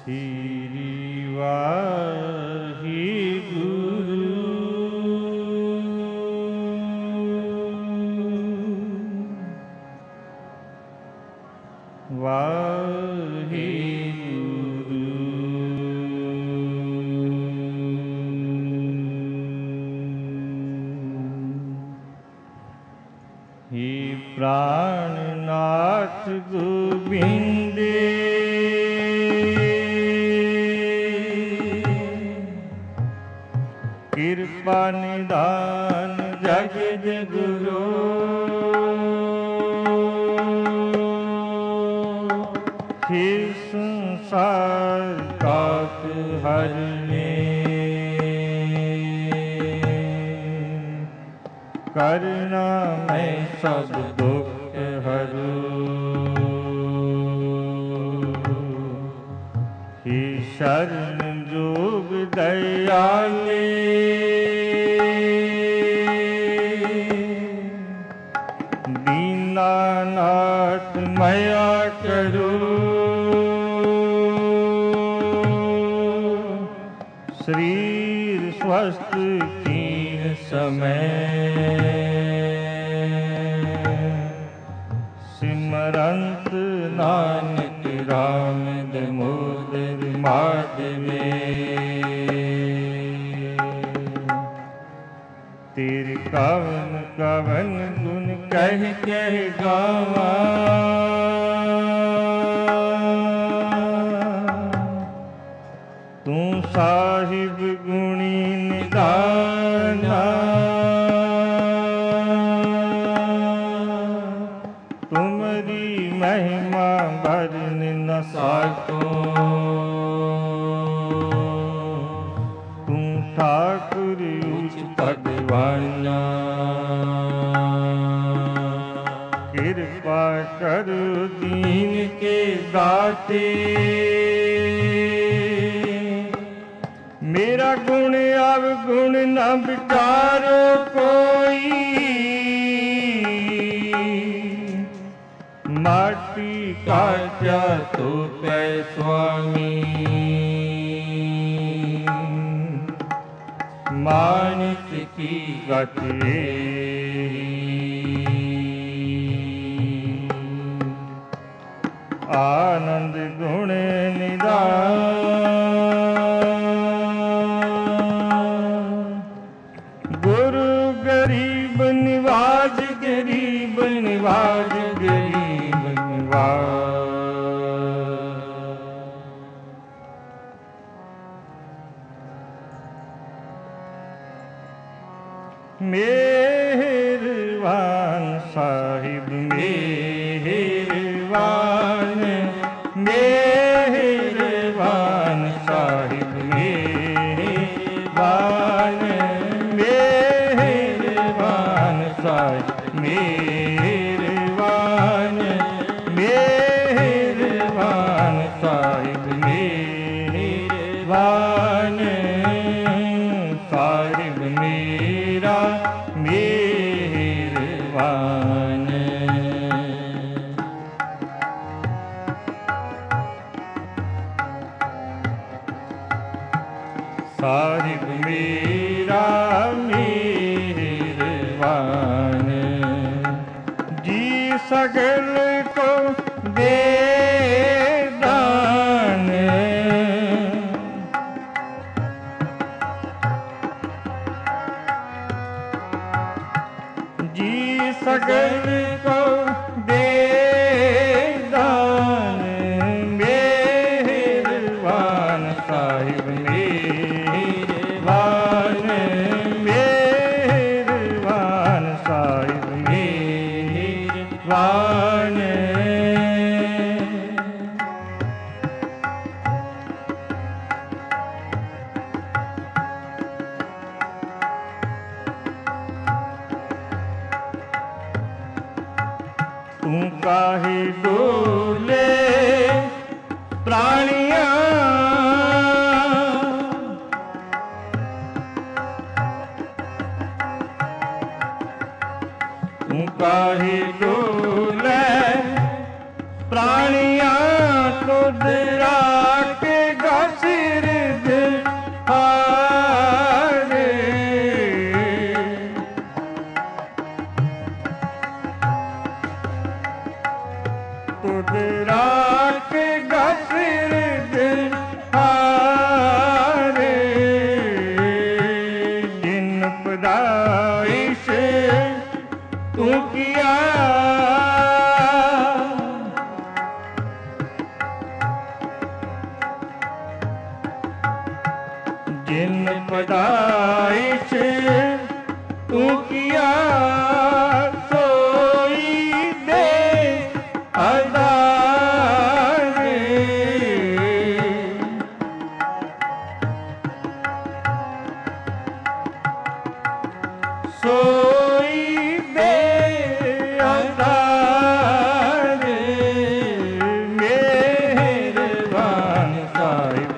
श्री वाहिगुरु वाहिगुरु। हे प्राणनाथ गोविंदे कृपा निदान जगत गुरु। हे संसार ताप हरने करना मैं सब दुख हरू। हे शरण जोग दयाले दीनानाथ मया करो। शरीर स्वस्थ कीन समय सिमरंत नानक राम दामोदर माधवे। तेरे कवन कवन गुण कह कह गावा। तू साहिब गुणी निदाना तुम्हारी महिमा भरन न साको। तू ठाकुर उच्च पदवाना कृपा करो दीन के दाते। मेरा गुण अवगुण न विचारो कोई। माटी काटा तो पै स्वामी मानिस की गति। आनंद गुण निदान गुरु गरीब निवाज गरीब निवाज गरीब निवाज। मेहरबान साहिब मेहरबान मेहरबान साहिब मेहरबान मेहरबान साहिब मेहरबान मेहरबान साहिब मेहरबान साहिब मेरा मेहरबान। साहिब मेरा मेहरबान जी सगल को दे दान। जी सगल को दे दान मेहरबान साहिब मेहरबान मेहरबान साहिब मेहरबान। तू काहे डोले प्राणिया तू काहे डोले प्राणिया तुझ राख जिन पैदाइश तू किया सोई दे आधार। सोई दे आधार। मेहरबान साहिब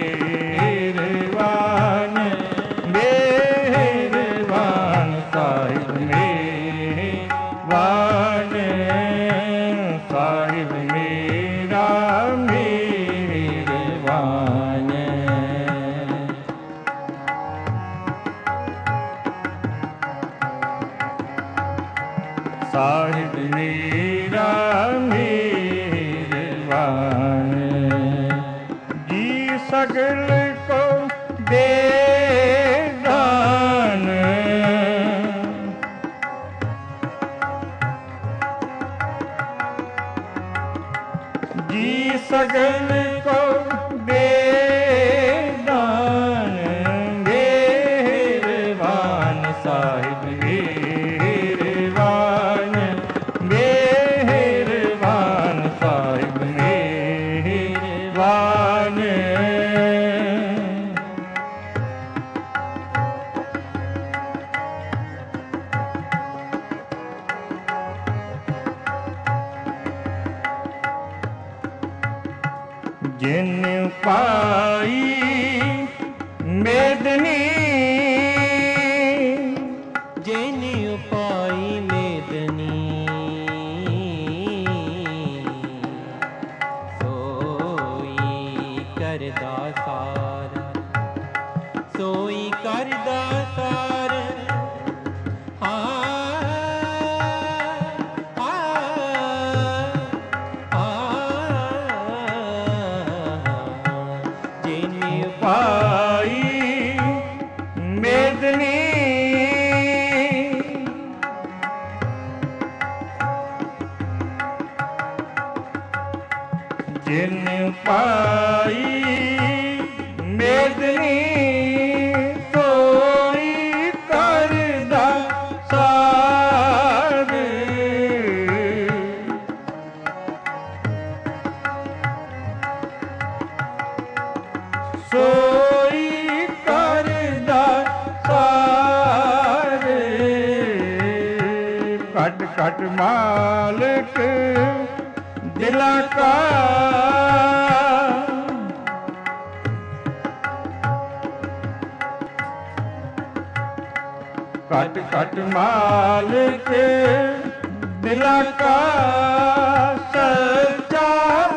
मेहरबान, मेहरबान साहिब मेहरबान, साहिब मेरा मेहरबान। साहिब मेरा मेहरबान, जी सगल को दे दान। जी सगल को दे दान। मेहरबान साहिब मेहरबान, मेहरबान साहिब मेहरबान। जिन पाई मेदनी, जिन पाई मेदनी, सोई करदा सार, सोई करदा सार। पाई मेदनी, जिन पाई मेदनी, सोई करदा सार। सोई करदा सार। घट घट मालिक दिला का, घट घट मालिक दिला का, सच्चा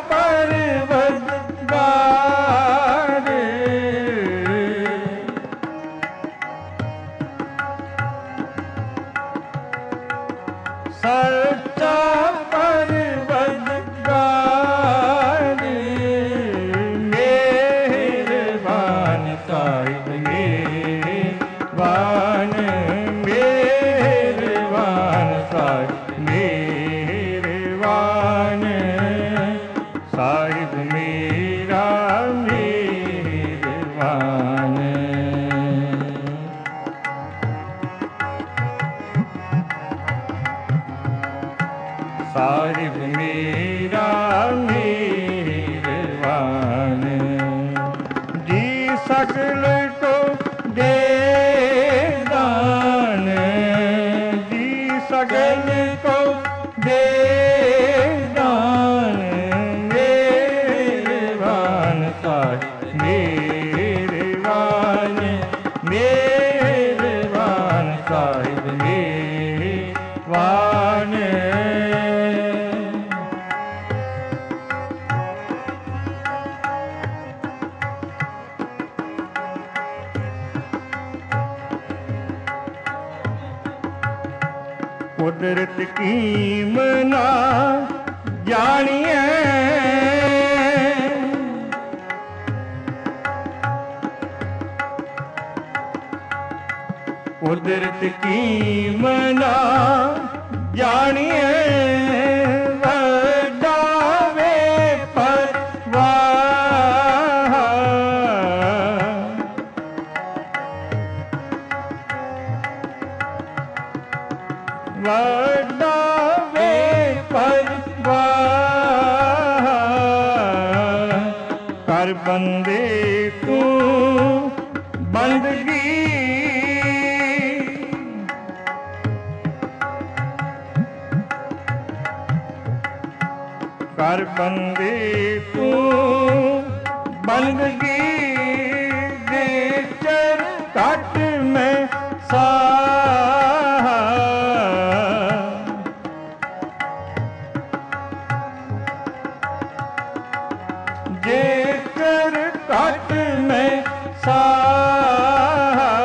परवरदिगार। सच्चा परवरदिगार। मेहरबान साहिब मेहरबान, मेहरबान साहिब मेहरबान, साहिब मेरा मेहरबान। साहिब मेरा मेहरबान, जी सकल को दे दान। जी सकल को दे दान। मेहरबान साहिब मेहरबान, मेहरबान साहिब मेहरबान। कुदरत कीमना जानिए, कुदरत कीमना जानिए, वडावे परवाह। बंदे तू बंदगी, कर बंदे तू बंदगी, दे चर कट में साहा, जे चर कट में साहा,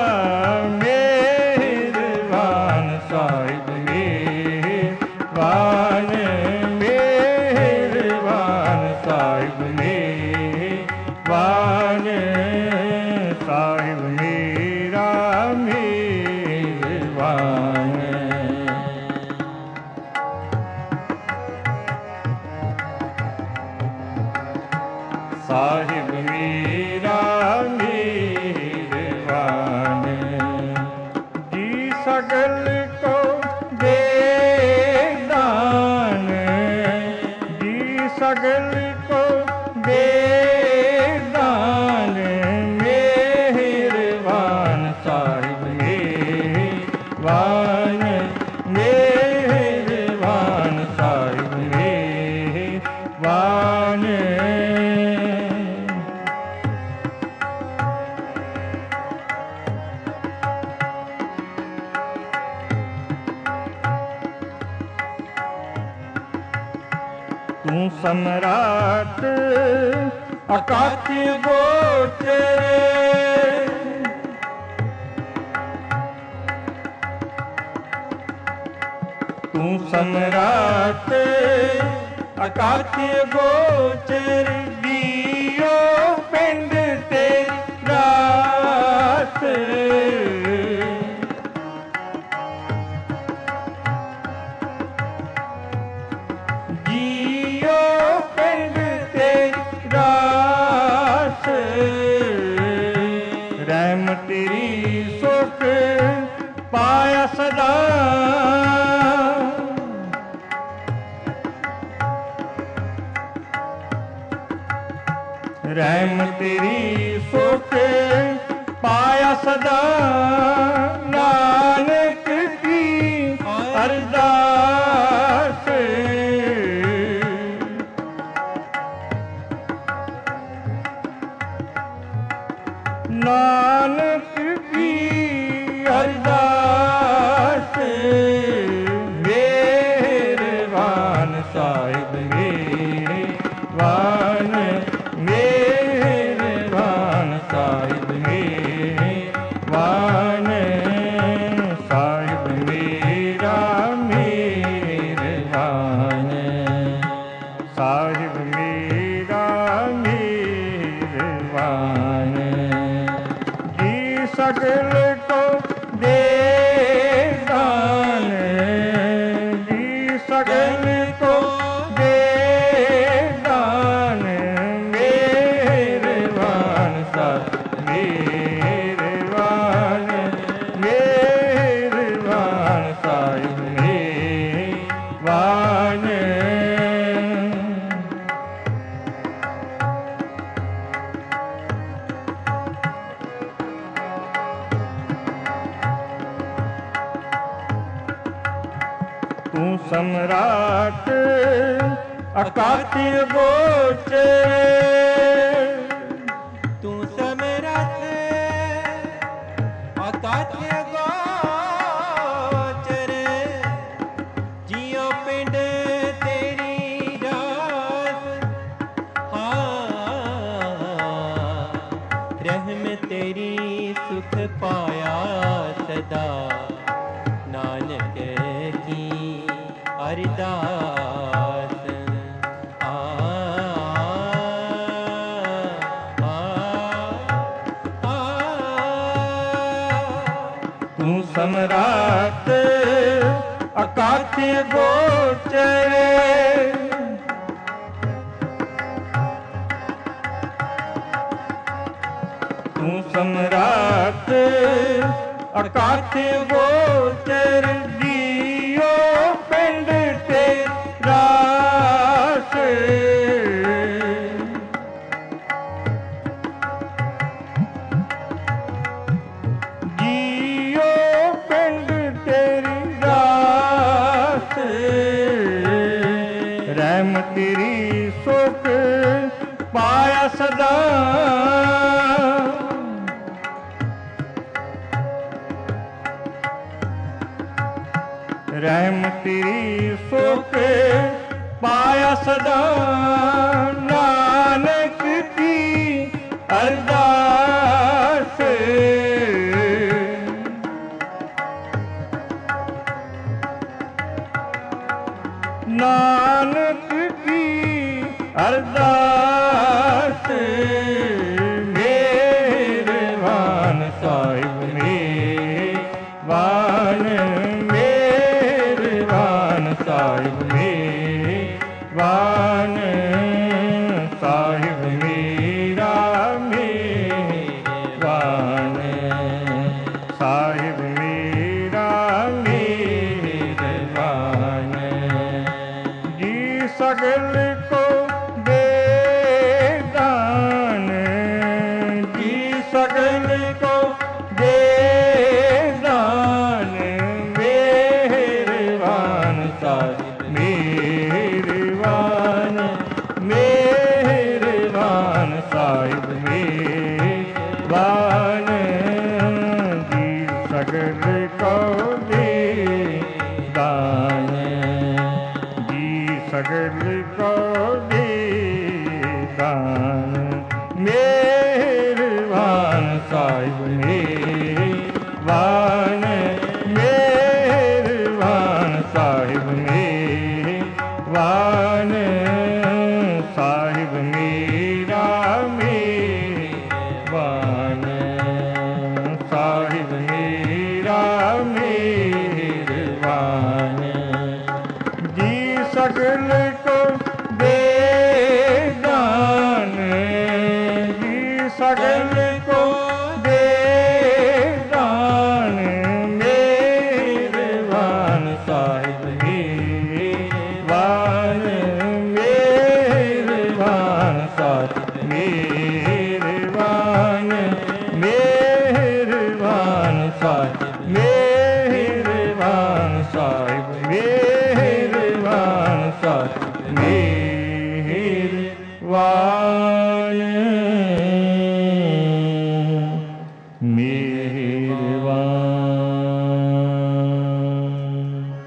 मेहरबान साहिब मेहरबान, मेहरबान साहिब मेहरबान, साहिब मेरा मेहरबान। साहिब मेरा मेहरबान, जी सगल को दे दान, जी सगल को दे दान, मेहरबान साहिब मेहरबान, मेहरबान साहिब मेहरबान। तू सम्राट अकाट्य गोचर, तू सम्राट अकाट्य गोचर, दियो पिंड ते रात, जियो पिंड ते रात, रहम तेरी सुख पाया सदा, रहम तेरी सुख पाया सदा, नानक की अरदास, नानक की अरदास, मेहरबान साहिब मेहरबान, मेहरबान साहिब मेहरबान, साहिब मेरा मेहरबान, साहिब मेरा मेहरबान, जी सगल को दे दान, जी सगल को दे दान, मेहरबान साहिब मेहरबान, मेहरबान साहिब मेहरबान। तू सम्राट अकाट्य गोचर, तू सम्राट अकाट्य गोचर, जियो पिंड तेरी रास, हाँ रहम तेरी सुख पाया सदा, नानक की अरदास, तू सम्राट अकाट्य गोचर, तू सम्राट अकाट्य गोचर, दियो पिंड ते रास, तेरी सुख पाया सदा, रहम तेरी सुख पाया सदा, नानक की अरदास, नानक की अरदास, मेहरबान साहिब मेहरबान, मेहरबान साहिब मेहरबान, साहिब मेरा मेहरबान, साहिब मेरा मेहरबान, जी सगल को दे दान, जी सगल को दे दान, मेहरबान साहिब मेहरबान, मेहरबान साहिब मेहरबान, जी सगल को दे दान, जी सगल को दे दान, मेहरबान साहिब मेहरबान, मेहरबान साहिब मेहरबान, साहिब मेरा मेहरबान, साहिब मेरा मेहरबान, जी सगल को दे दान, जी सगल को दे दान, मेहरबान साहिब मेहरबान, मेहरबान साहिब मेहरबान, मेहरबान साहिब मेहरबान, साहिब मेहरबान साहिब मेहरबान, मेहरबान।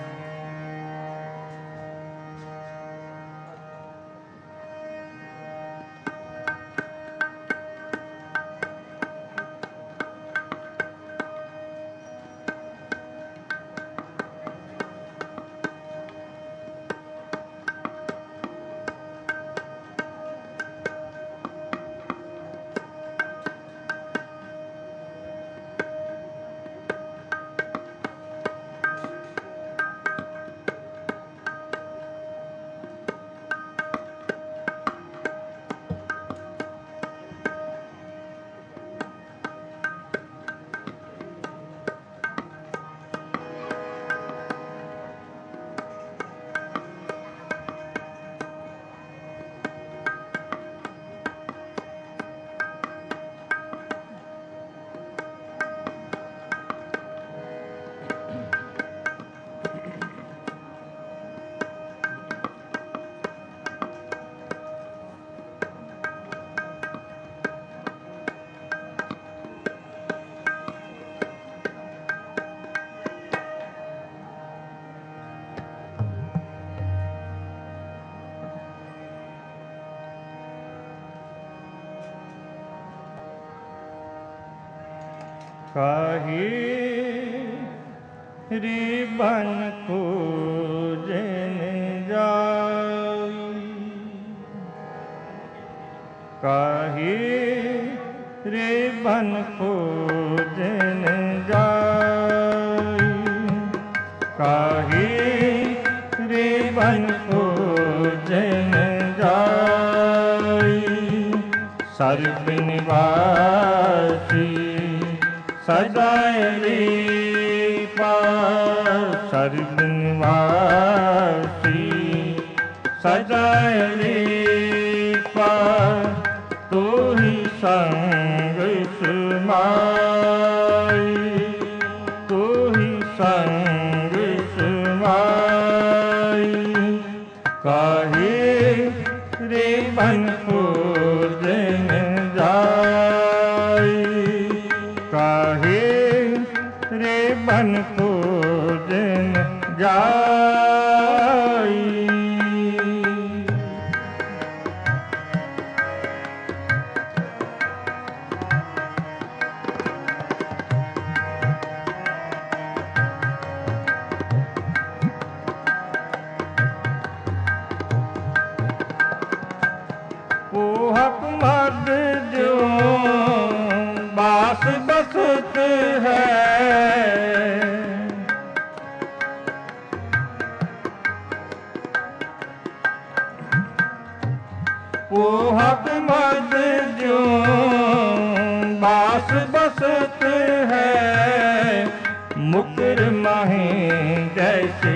काहे रिबन पूजन जाई, काहे रिबन पूजन जाई, काहे रिबन पूजन जाई, सर्व निवासी सदाए पार, सर्व निवासी सदाए पार, तू ही संग समाई, तू ही संग समाई, काहे बन पूजन जाई। पोहक मद जो बास बसत है, पोहक मद जो बास बसत है, मुकुर माहे जैसे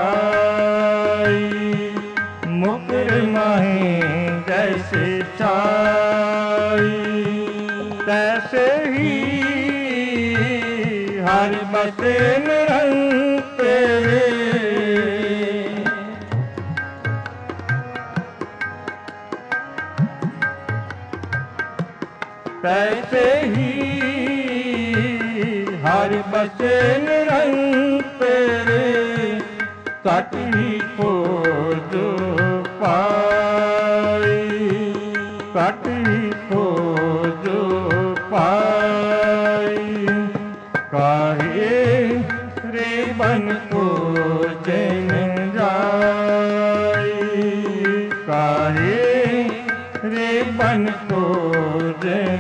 छाई, मुकुर माहे जैसे छाई, तैसे ही हर बसे निरंतर, तैसे ही हर बसे निरंतर, कटी खोज पाई, कटी खोज पाई, काहे रे बन को जन जाई, काहे रे बन को जन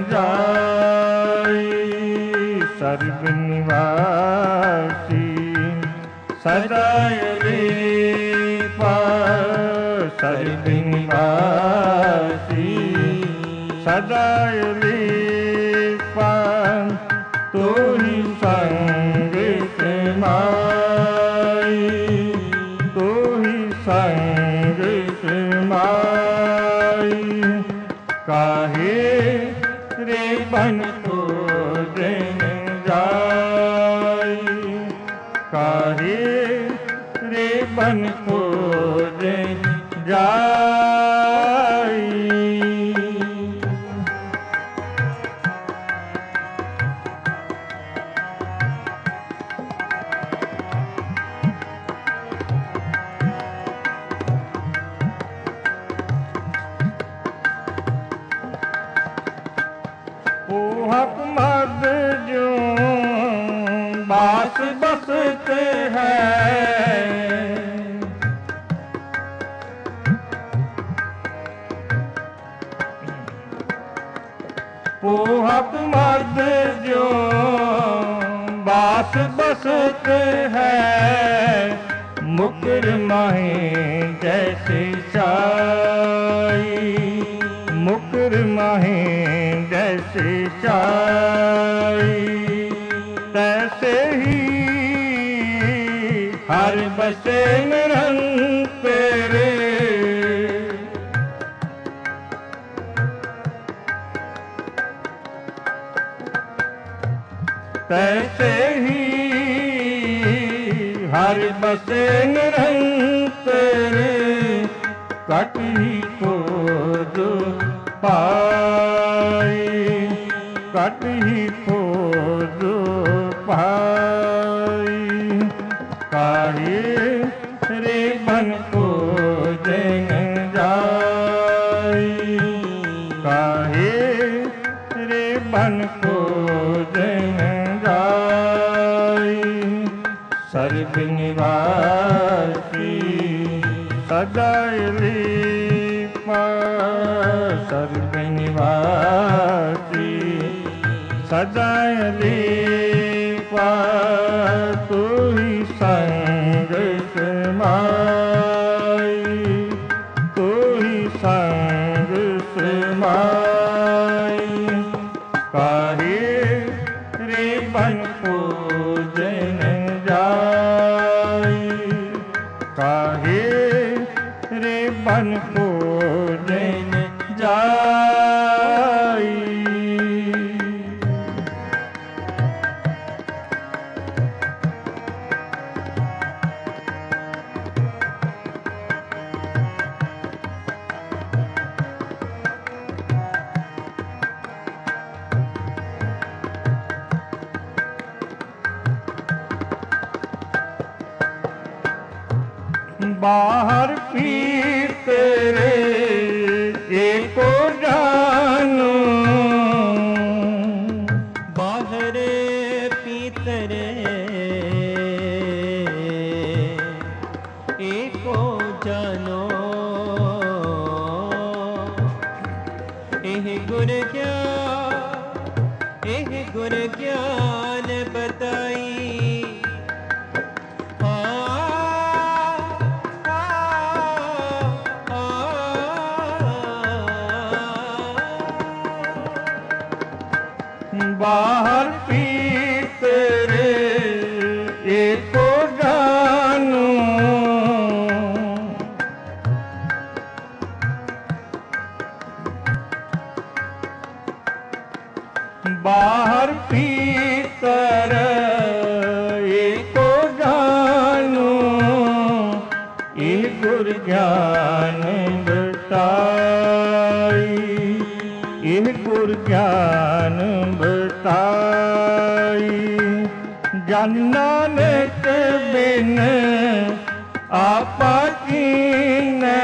जाई। सर्व निवासी सदाय लेपा, सर्व निवासी सदाय लेपा, तो ही संग समाई, तो ही संग समाई, काहे रे बन को जन जाई, काहे रे बन को जन जाई। पोहक मद जो बास बसत है, पोहक मद जो बास बसत है, मुकुर माहे जैसे छाई, मुकुर माहे जैसे छाई, तैसे ही हर बसे निरंतर, तैसे ही हर बसे निरंतर, कटी खोज पाई, कटी खोज पाई, काहे रे बन को जन जाई, काहे रे बन को जन जाई। सर्व निवासी सदाय लेपा, सर्व निवासी सदाय लेपा, तू ही संग समाई, तू ही संग समाई, काहे रे बन को जन जाई, काहे रे बन को जन जाई। बाहर भीतर एको जानो, बाहर भीतर एको जानो, एह गुर ज्ञान बताई। बाहर भीतर एको जानो, बाहर भीतर एको जानो, ये गुर ज्ञान बताई, ये गुर ज्ञान बताई। जन नानक बिन आपा कीन्हे,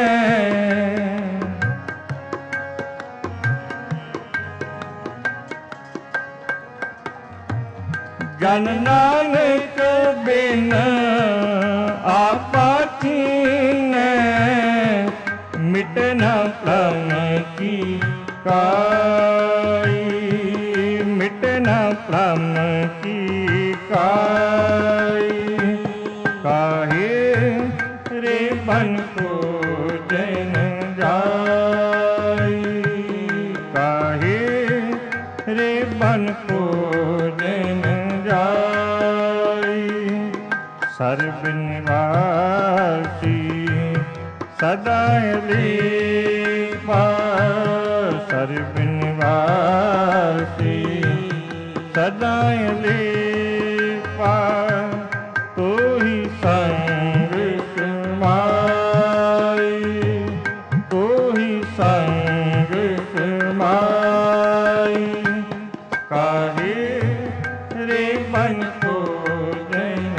जन नानक बिन आपा कीन्हे, मिटना प्रण की काई, मिटना प्रण की काई। काहे रे बन को जन जाई, काहे रे बन को जन जाई। सर्व निवासी सदा लेपा, सर्व निवासी सदा लेपा, तो ही संग समाई, तो ही संग समाई। काहे रे बन को जन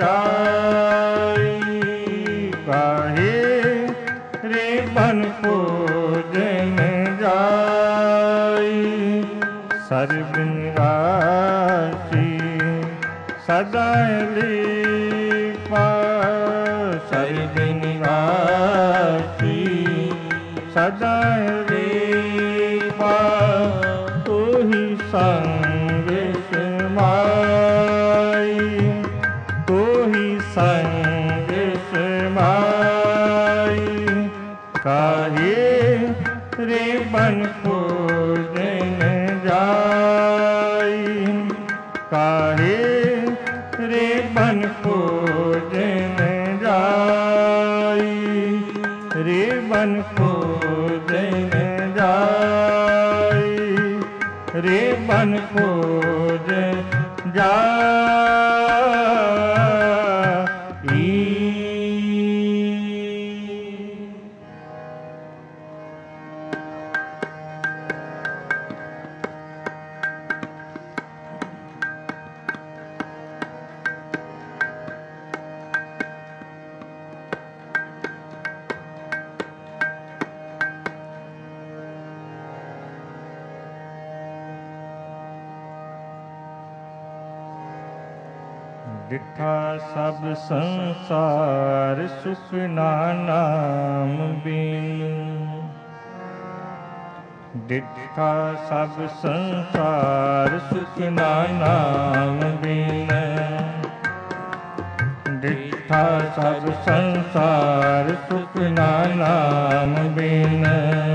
जाई, काहे रे बन को जन जाई। सर्व निवासी सदा लेपा, सर्व निवासी सदा लेपा, तो ही संग समाई, तो ही संग समाई। काहे रे बन को जन जाई, काहे रे बन को जन जाई, रे बन को जन जाई, रे बन को जन जाई। डिठा सब संसार सुख नाम बिन, डिठा सब संसार सुख नाम बिन, डिठा सब संसार सुख नाम बिन।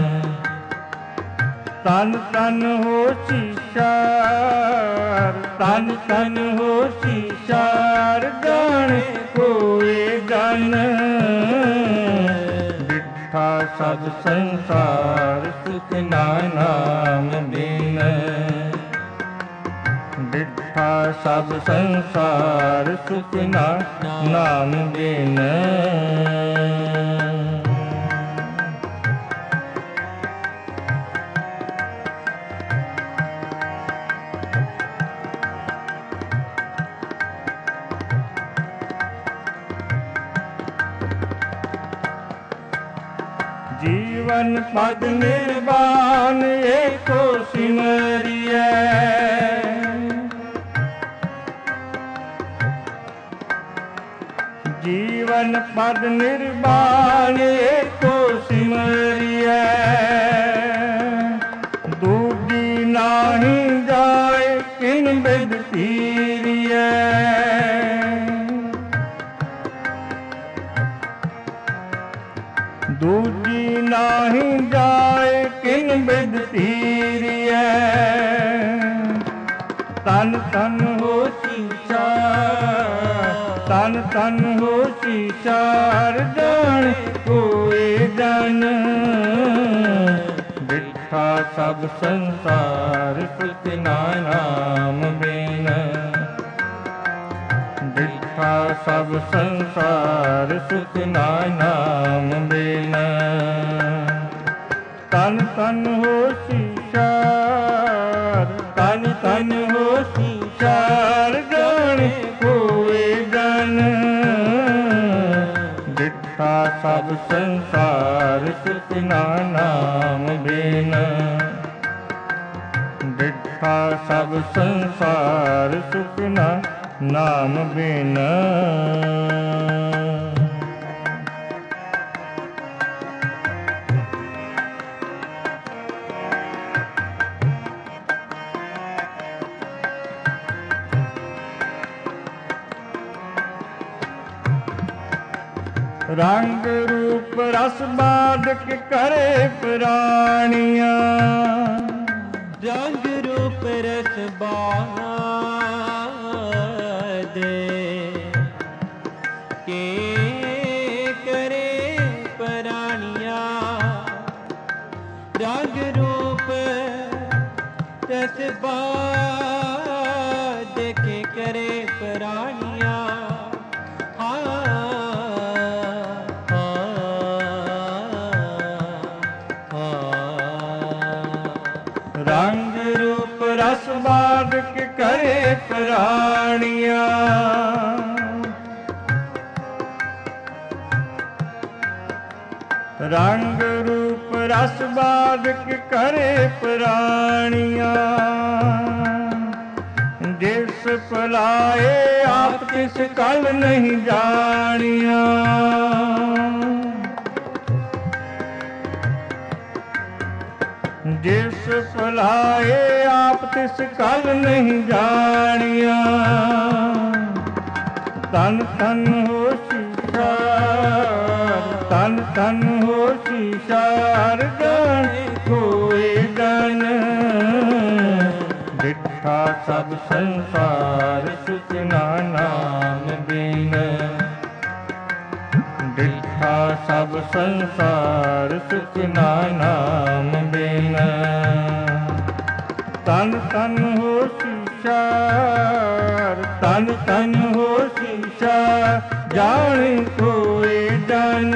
तन तन हो शीशार, तन तन हो शीशार, जाने कोई जन। डिठा सब संसार सुख नाम बिन, डिठा सब संसार सुख नाम बिन। ਜੀਵਨ ਪਦ ਨਿਰਵਾਣ ਏਕੋ ਸਿਮਰਿਐ। ਜੀਵਨ ਪਦ ਨਿਰਵਾਣ ਏਕੋ ਸਿਮਰਿਐ। ਦੂਜੀ ਨਾਹੀ ਜਾਏ ਕਿਨ ਬਿਦ ਧੀਰਿਐ। ਦੂਜੀ ਨਾਹੀ ਜਾਏ ਕਿਨ ਬਿਦ ਧੀਰਿਐ। ਤਨ ਤਨ ਹੋਸੀ ਚਾਰ, ਤਨ ਤਨ ਹੋਸੀ ਚਾਰ ਜਾਣੇ ਕੋਇ ਜਨ। ਡਿਠਾ ਸਭ ਸੰਸਾਰ ਸੁਖ ਨਾਮ ਬਿਨ। ਡਿਠਾ ਸਭ ਸੰਸਾਰ ਸੁਖ ਨਾਮ ਬਿਨ। ਤਨ ਤਨ ਹੋਸੀ ਚਾਰ, ਤਨ ਤਨ ਹੋਸੀ ਚਾਰ ਜਾਣੇ ਕੋਇ ਜਨ। ਡਿਠਾ ਸਭ ਸੰਸਾਰ ਸੁਖ ਨਾਮ ਬਿਨ। ਡਿਠਾ ਸਭ ਸੰਸਾਰ ਸੁਖ ਨਾਮ ਬਿਨ। ਰੰਗ ਰੂਪ ਰਸ ਬਾਧਕ ਕਰੇ ਪ੍ਰਾਣੀਆਂ। ਰੰਗ ਰੂਪ ਰਸ ਬਾਧ ਕੇ ਕਰੇ ਪ੍ਰਾਣੀਆਂ। ਰੰਗ ਰੂਪ ਰਸ ਬਾਧ ਕੇ ਕਰੇ ਪ੍ਰਾਣੀਆਂ। ਰੰਗ ਰੂਪ ਰਸ ਬਾਧਕ ਕਰੇ ਪ੍ਰਾਣੀਆਂ। ਰੰਗ ਰੂਪ ਰਸ ਬਾਧਕ ਕਰੇ ਪ੍ਰਾਣੀਆਂ। ਜਿਸ ਭੁਲਾਏ ਆਪ ਤਿਸ ਕਲ ਨਹੀਂ ਜਾਣੀਆਂ। ਜਿਸ ਭੁਲਾਏ ਆਪ ਤਿਸ ਕਲ ਨਹੀਂ ਜਾਣੀਆਂ। ਤਨ ਤਨ ਹੋਸੀ ਚਾਰ, ਤਨ ਤਨ ਹੋਸੀ ਚਾਰ ਜਾਣੇ ਕੋਇ ਜਨ। ਡਿਠਾ ਸਭ ਸੰਸਾਰ ਸੁਖ ਨਾਮ ਬਿਨ। ਡਿਠਾ ਸਭ ਸੰਸਾਰ ਸੁਖ ਨਾਮ ਬਿਨ। ਤਨ ਤਨ ਹੋਸੀ ਚਾਰ, ਤਨ ਤਨ ਹੋਸੀ ਚਾਰ ਜਾਣੇ ਕੋਇ ਜਨ।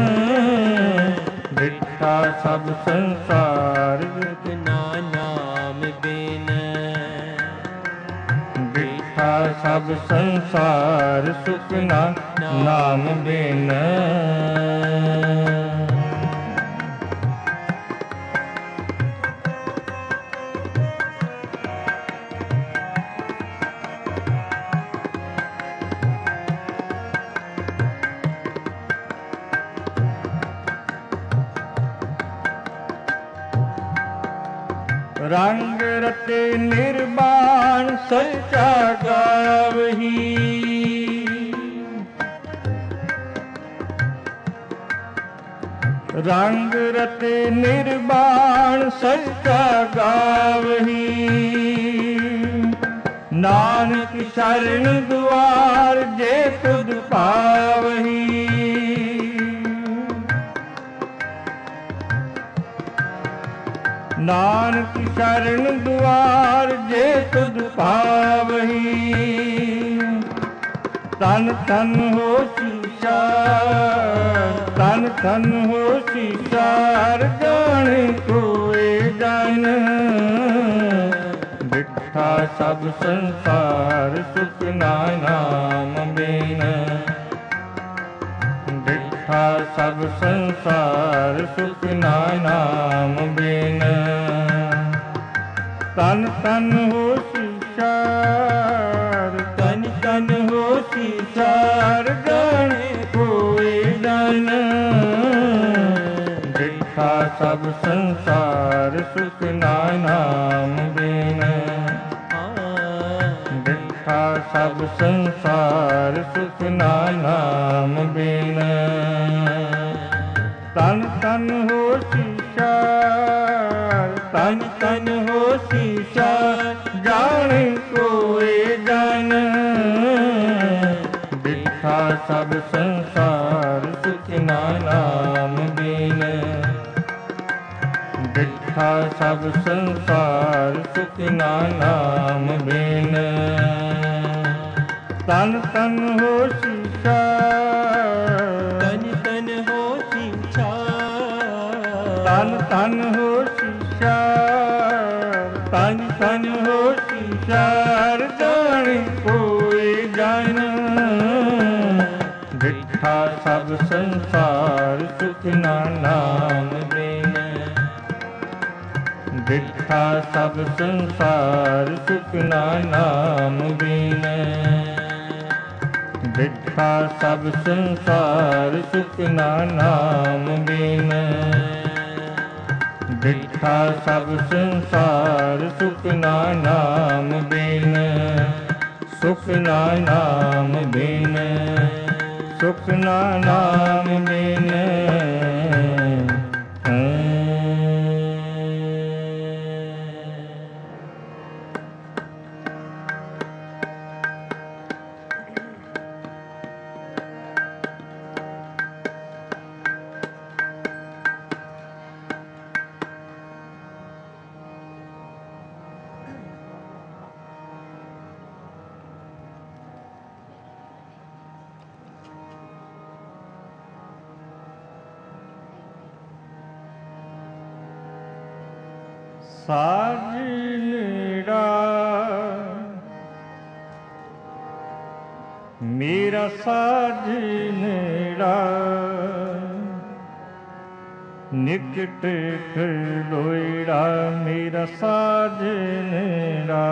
ਡਿਠਾ ਸਭ ਸੰਸਾਰ ਸੁਖ ਨਾਮ ਬਿਨ। ਡਿਠਾ ਸਭ ਸੰਸਾਰ ਸੁਖ ਨਾਮ ਬਿਨ। ਰੰਗ ਰਤੇ ਨਿਰਵਾਣ ਸੱਚਾ ਗਾਵਹੀ। ਰੰਗ ਰਤੇ ਨਿਰਵਾਣ ਸੱਚਾ ਗਾਵਹੀ। ਨਾਨਕ ਸ਼ਰਨ ਦੁਆਰ ਜੇ ਤੁਧ ਪਾਵਹੀ। ਨਾਨਕ ਸ਼ਰਨ ਦੁਆਰ ਜੇ ਤੁਧ ਪਾਵਹੀ। ਤਨ ਤਨ ਹੋਸੀ ਚਾਰ, ਤਨ ਤਨ ਹੋਸੀ ਚਾਰ ਜਾਣੇ ਕੋਇ ਜਨ। ਡਿਠਾ ਸਭ ਸੰਸਾਰ ਸੁਖ ਨਾਮ ਬਿਨ। ਡਿਠਾ ਦੇਖਾ ਸਭ ਸੰਸਾਰ ਸੁਖ ਨਾਮ ਬਿਨ। ਤਨ ਤਨ ਹੋਸੀ ਚਾਰ, ਤਨ ਤਨ ਹੋਸੀ ਚਾਰ ਜਾਣੇ ਕੋਈ ਜਨ। ਦੇਖਾ ਸਭ ਸੰਸਾਰ ਸੁਖ ਨਾਮ ਬਿਨ। ਦੇਖਾ ਸਭ ਸੰਸਾਰ ਸੁਖ ਨਾਮ ਬਿਨ। ਤਨ ਤਨ ਹੋਸੀ ਚਾਰ, ਤਨ ਤਨ ਹੋਸੀ ਚਾਰ ਜਾਣੇ ਕੋਈ ਜਨ। ਦੇਖਾ ਸਭ ਸੰਸਾਰ ਸੁਖ ਨਾਮ ਬਿਨ। ਦੇਖਾ ਸਭ ਸੰਸਾਰ ਸੁਖ ਨਾਮ ਬਿਨ। ਤਨ ਤਨ ਹੋਸੀ ਚਾਰ, ਤਨ ਤਨ ਹੋਸੀ ਚਾਰ ਤਨ ਤਨ ਹੋਸੀ ਚਾਰ, ਤਨ ਤਨ ਹੋਸੀ ਚਾਰ ਜਾਣੇ ਕੋਈ ਜਨ। ਦੇਖਾ ਸਭ ਸੰਸਾਰ ਸੁਖ ਨਾਮ ਬਿਨ। ਦੇਖਾ ਸਭ ਸੰਸਾਰ ਸੁਖ ਨਾਮ ਬਿਨ। ਦੇਖਾ ਸਭ ਸੰਸਾਰ ਸੁਖ ਨਾਮ ਬਿਨ। ਦੇਖਾ ਸਭ ਸੰਸਾਰ ਸੁਖ ਨਾਮ ਬਿਨ। ਸੁਖ ਨਾਮ ਬਿਨ, ਸੁਖ ਨਾਮ ਬਿਨ। ਸਾਜੀ ਨੇੜਾ ਮੇਰਾ ਸਾਜੀ ਨੇੜਾ। ਨਿਕਟ ਖਲੋਇੜਾ ਮੇਰਾ ਸਾਜੀ ਨੇੜਾ।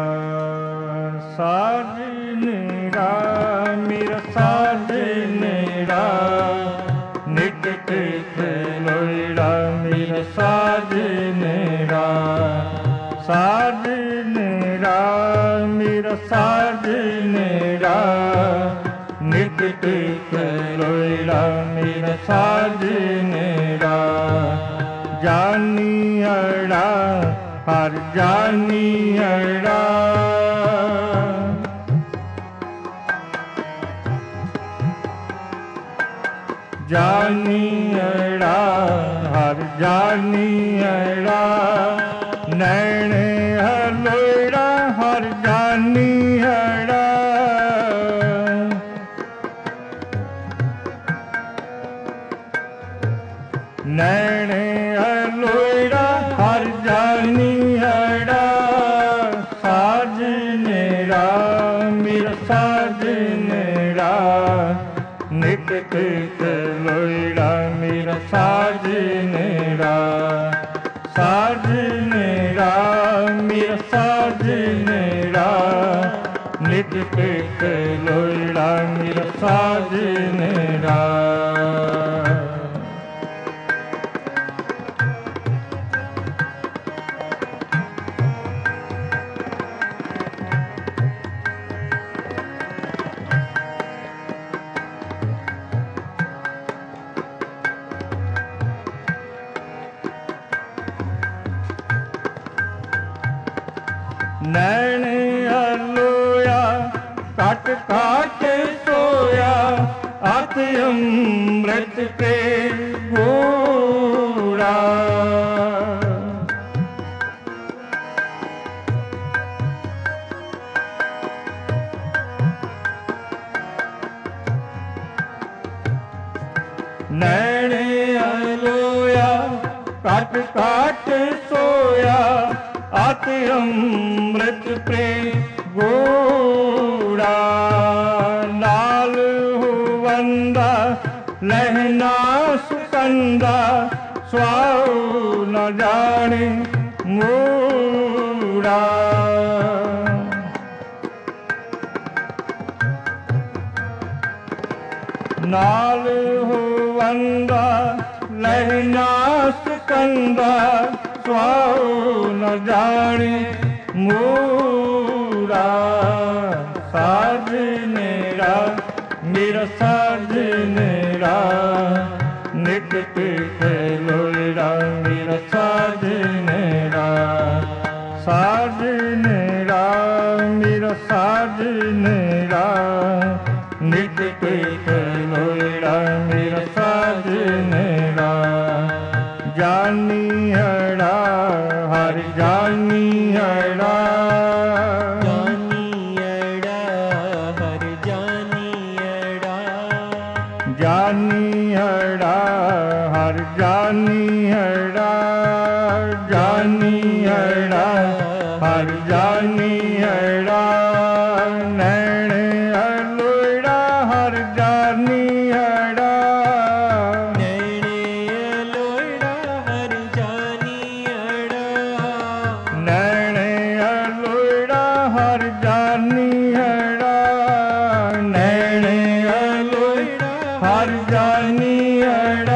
ਸਾਜੀ ਨੇੜਾ ਮੇਰਾ ਸਾਜੀ ਨੇੜਾ। ਨਿਕਟ ਖਲੋਇੜਾ ਮੇਰਾ ਸਾਜੀ ਨੇੜਾ। ਸਾਜ ਨੇੜਾ ਮੇਰਾ ਸਾਜ ਨੇੜਾ। ਨਿਕਟ ਖਲੋਇੜਾ ਮੇਰਾ ਸਾਜ ਨੇੜਾ। ਜਾਨੀ ਅੜਾ ਹਰ ਜਾਨੀ ਅੜਾ। ਜਾਨੀ ਅੜਾ ਹਰ ਜਾਨੀ ਅੜਾ। ਨੈਣ ਹਲੋਇੜਾ ਹਰ ਜਾਨੀ ਅੜਾ। ਨੈਣ ਹਲੋਇੜਾ ਹਰ ਜਾਨੀ ਅੜਾ। ਸਾਜ ਨੇੜਾ ਮੇਰਾ ਸਾਜ ਨੇੜਾ। ਨਿਕਟ ਖਲੋਇੜਾ ਮੇਰਾ ਸਾਜ ਨੇੜਾ। ਸਾਜ ਨੇੜਾ ਮੇਰਾ ਸਾਜ ਨੇੜਾ। ਨਿਕਟ ਖਲੋਇੜਾ ਮੇਰਾ ਸਾਜ ਨੇੜਾ। ਨੈਣ ਹਲੋਇਆ ਘਟ ਘਟ ਸੋਇਆ। ਅਤ ਅੰਮ੍ਰਿਤ ਤੇ ਗੂੜਾ। ਨੈਣ ਹਲੋਇਆ ਘਟ ਘਟ ਸੋਇਆ। ਅਤ ਅੰਮ੍ਰਿਤ ਪ੍ਰੇਮ ਗੂੜਾ। ਲਾਲ ਹੁਵੰਦਾ ਲਹਿਣਾ ਕੰਦਾ ਸੁਆਉ ਨ ਜਾਣੇ ਮੂੜਾ। ਨਾਲ ਹੋਵੰਦਾ ਲਹਿਣਾ ਸਕੰਦਾ ਸੁਆਉ ਨ ਜਾਣੇ ਮੂੜਾ। ਸਾਜਨੇਰਾ ਮੇਰਾ ਸਾਜਨੇਰਾ ਨਿਤ ਤੇ ਲੋੜਾ ਮੇਰਾ ਸਾਜਨੇਰਾ। ਸਾਜਨੇਰਾ ਮੇਰਾ ਸਾਜਨੇਰਾ ਨਿਤ ਤੇ ਲੋੜਾ ਮੇਰਾ ਸਾਜਨੇਰਾ। ਜਾਨੀ ਅੜਾ ਹਰ ਜਾਨੀ ਅੜਾ ਜਾਨੀ ਅੜਾ ਹਰ ਜਾਨੀ ਅੜਾ ਜਾਨੀ ਅੜਾ ਹਰ ਜਾਨੀ ਅੜਾ। ਨੈਣ ਅਲੋੜਾ ਹਰ ਜਾਨੀ ਅੜਾ ਨੈਣ ਅਲੋੜਾ ਹਰ ਜਾਨੀ ਅੜਾ। ਨੈਣ ਅਲੋੜਾ ਹਰ ਜਾਨੀ ਅੜਾ। ਨੈਣ ਅਲੋੜਾ ਹਰ ਜਾਨੀ ਅੜਾ।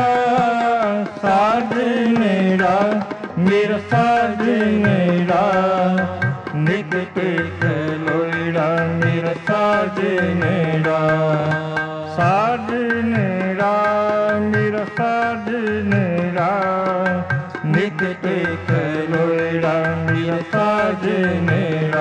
ਸਾਜਨੇਰਾ ਮੇਰਾ ਸਾਜਨੇਰਾ ਨਿਤ ਤੇ ਲੋੜਾ ਮੇਰਾ ਸਾਜਨੇਰਾ। ਸਾਜਨੇਰਾ ਮੇਰਾ ਸਾਜਨੇਰਾ ਨਿਤ ਤੇ ਲੋੜਾ ਮੇਰਾ ਸਾਜਨੇਰਾ।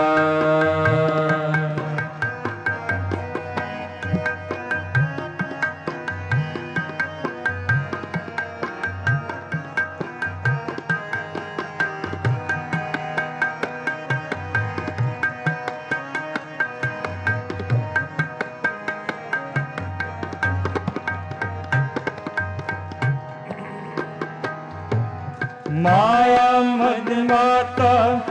माया मद माता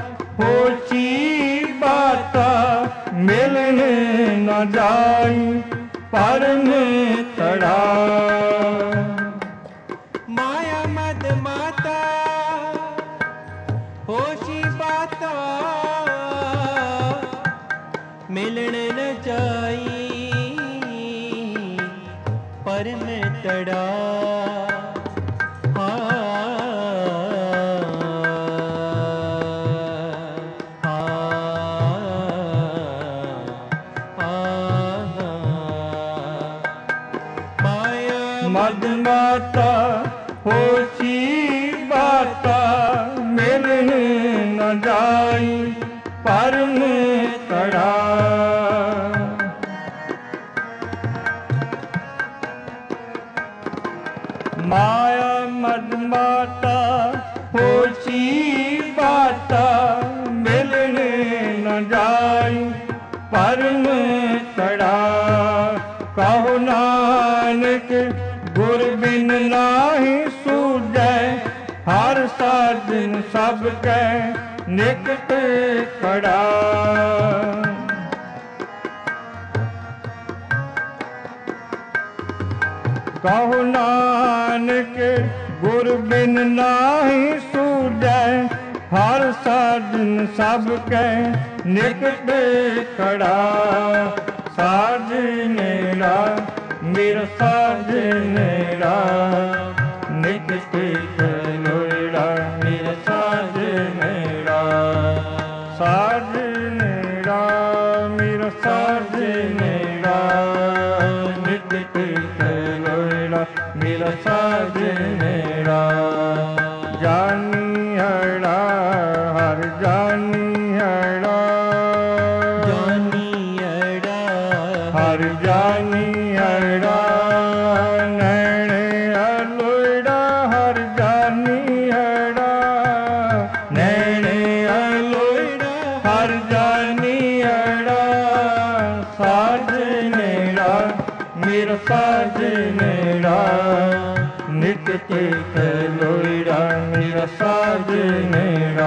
होची बाता मिलने न जाई परम तड़ा। माया मद माता होशी बाता मिलन न जाई परम तड़ा। मद माता होशी बाता मिलने न जाई परम तड़ा। माया मद माता होशी बाता मिलने न जाई परम तड़ा। कहो नानक गुर बिन नाहि सूझै हर साजन सब कै निकट खड़ा। कहो नानक गुर बिन नाहि सूझै हर साजन सब कै निकट खड़ा। साजनेरा मेरा साजनेरा नित ते लोड़ा मेरा साजनेरा। साजनेरा मेरा साजनेरा नित ते लोड़ा मेरा साजनेरा। जानी अड़ा हर जानी अड़ा हर जानी अड़ा। नैण अलोड़ा हर जानी अड़ा। नैण अलोड़ा हर जानी अड़ा। साजनेरा मेरा साजनेरा नित ते लोड़ा मेरा साजनेरा।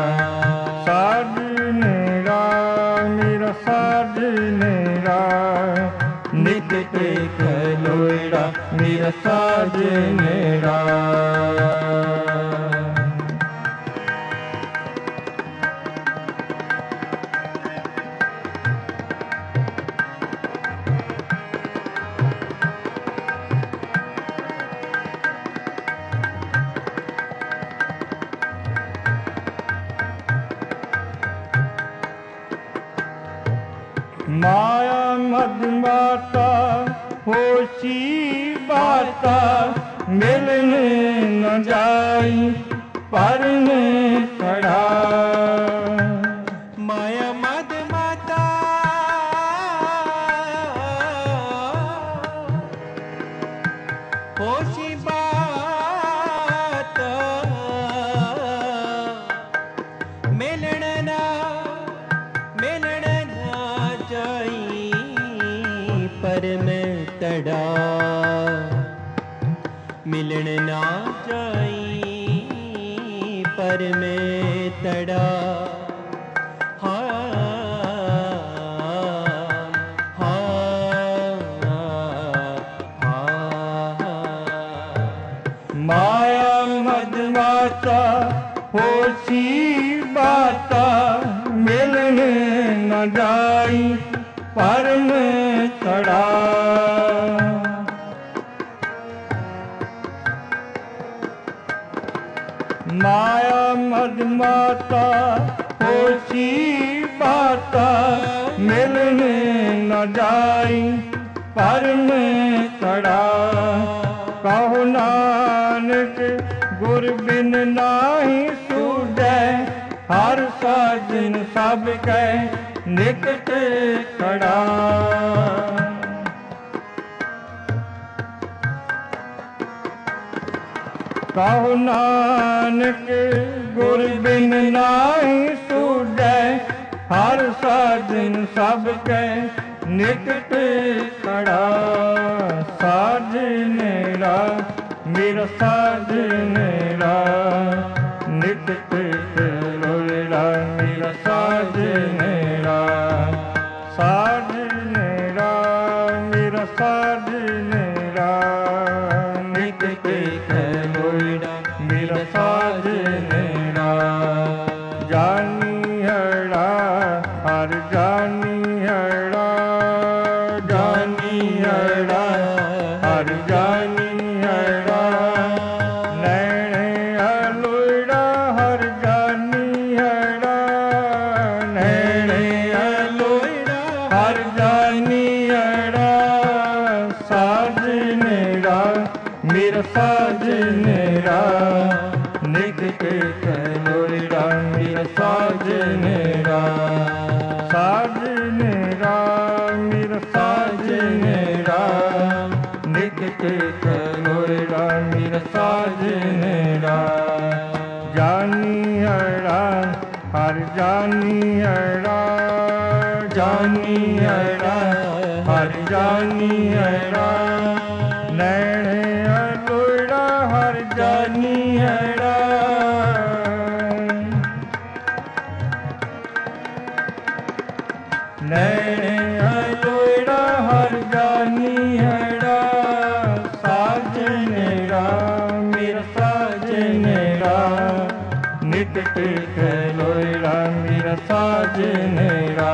साजनेरा मेरा साजनेरा नित ते लोड़ा मेरा मेरा साजनेरा। माया मदमाता होशी बाता मिलने न जाई पर में खड़ा। माया मद माता होशी बात मिलन ना जाई पर में तड़ा। मिलन ना जाई पर में तड़ा। माया मदमाता होशी बाता मिलने न जाई पर में खड़ा। माया मदमाता होशी बाता मिलने न जाई पर में खड़ा। कहो नानक गुर बिन नाही सूझै हर साजन सब कै निकट खड़ा। कहो नानक गुर बिन नाही सूझै हर साजन सब कै निकट खड़ा। साजनेरा मेरा साजनेरा निकट खलोड़ा। मेरा साजनेरा साजनेरा मेरा साजनेरा निकट खलोड़ा। मेरा साजनेरा जानी हड़ा हर जानी हड़ा। जानी हड़ा हर जानी हड़ा। नैणे अलोड़ा हर जानी हड़ा। नैणे अलोड़ा हर जानी हड़ा। साजनेरा मेरा साजनेरा निकट खलोड़ा। मेरा साजनेरा साजनेरा मेरा साजनेरा निकट खलोड़ा। मेरा साजनेरा जानी हड़ा हर जानी हड़ा। जानी हड़ा हर जानी हड़ा। नैणे अलोड़ा हर जानी हड़ा। नैणे अलोड़ा हर जानी हड़ा। साजनेरा मेरा साजनेरा निकट खलोड़ा। मेरा साजनेरा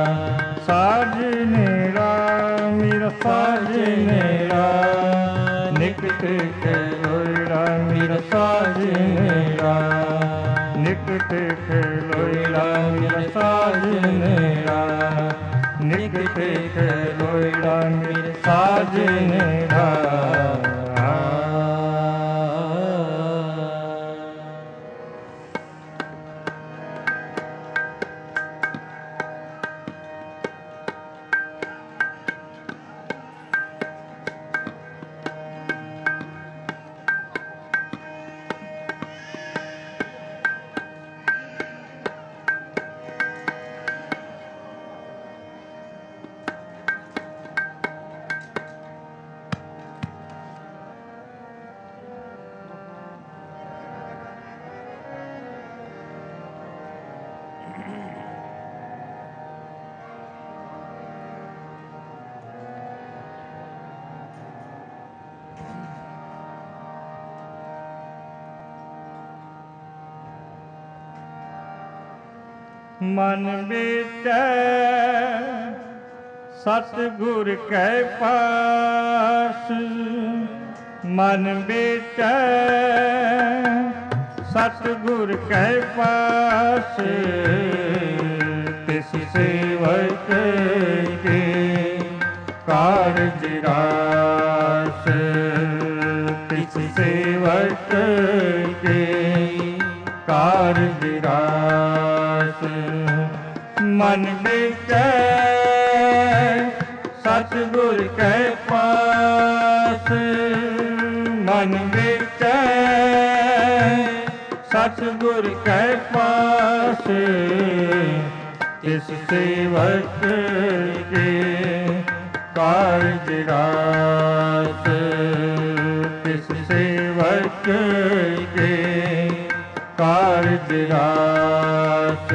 साजनेरा मेरा साजनेरा निकट खलोड़ा। मेरा साजनेरा निकट खलोड़ा। मेरा साजनेरा निकट खलोड़ा। मेरा साजनेरा। मन बेचै सतगुर कै पास, मन बेचै सतगुर कै पास, तिस सेवक के कारज रास, तिस सेवक के कारज रास। मन बेचै सतगुर कै पास, मन बेचै सतगुर कै पास, तिस सेवक के कारज रास, तिस सेवक के कारज रास।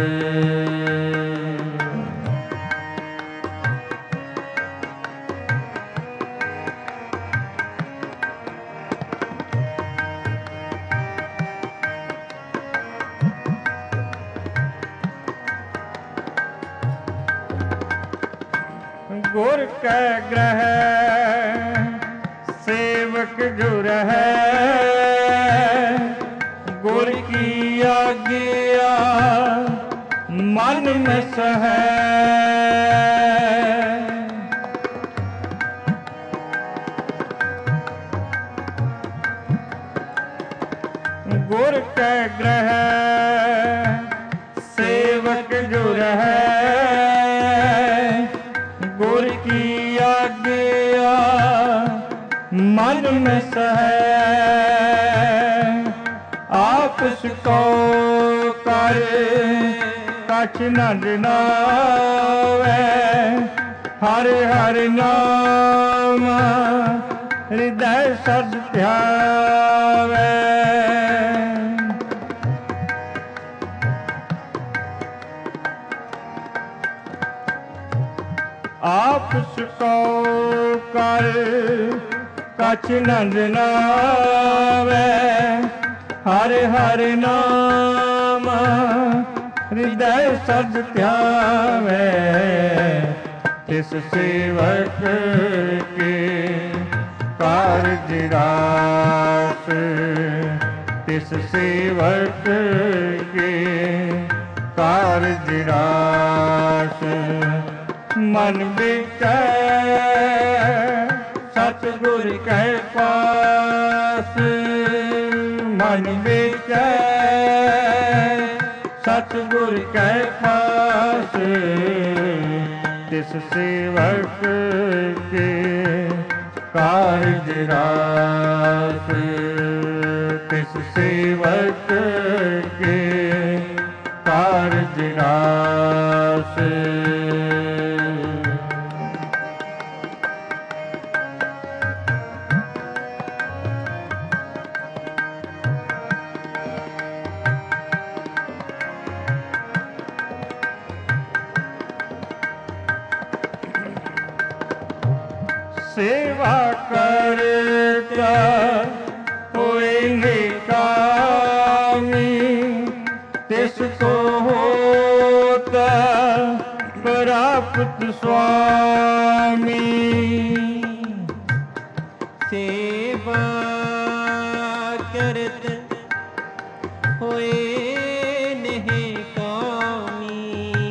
गुर कै ग्रह सेवक जुर है, गुर की आज्ञा मन में सह। गुर कै ग्रह सेवक जुर है, गुर की आज्ञा मन में सह। आपस को कर कछ न जनावे, हर हर नाम हृदय सद ध्यावे। आपस को कर कछ न जनावे, हर हर नाम हृदय सद ध्यावे। तिस सेवक के कारज रास, तिस सेवक के कारज रास। मन बेचै सतगुर कै पास, मन बेचै सतगुर कै पास, तिस सेवक के कारज रास, तिस सेवक के कारज रास। सेवा करता होएंगे कामी, तिसको होता प्राप्त स्वामी। सेवा करत होए नहीं कामी,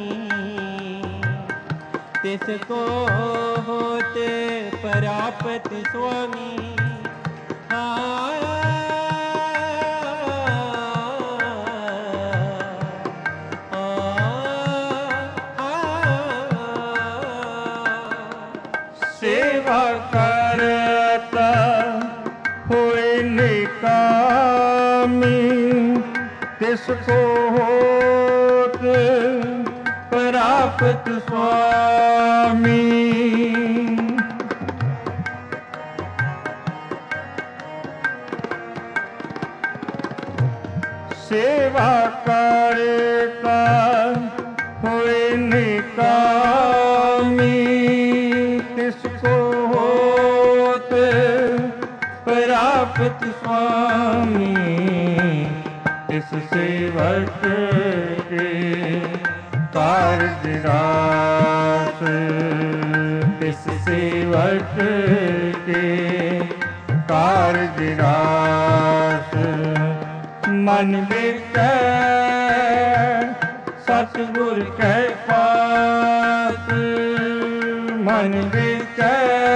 तिसको होते प्राप्त स्वामी। सेवा करता होए निकामी, तिसको होत प्राप्त स्वामी। सेवा करता होए निकामी, तिसको होत प्राप्त स्वामी। इस सेवक के ਕਾਰਜ ਰਾਸ ਤਿਸ ਸੇਵਕ ਕੇ ਕਾਰਜ ਰਾਸ ਮਨ ਵਿਚੈ ਸਤਿਗੁਰ ਕੈ ਪਾਸ ਮਨ ਵਿਚੈ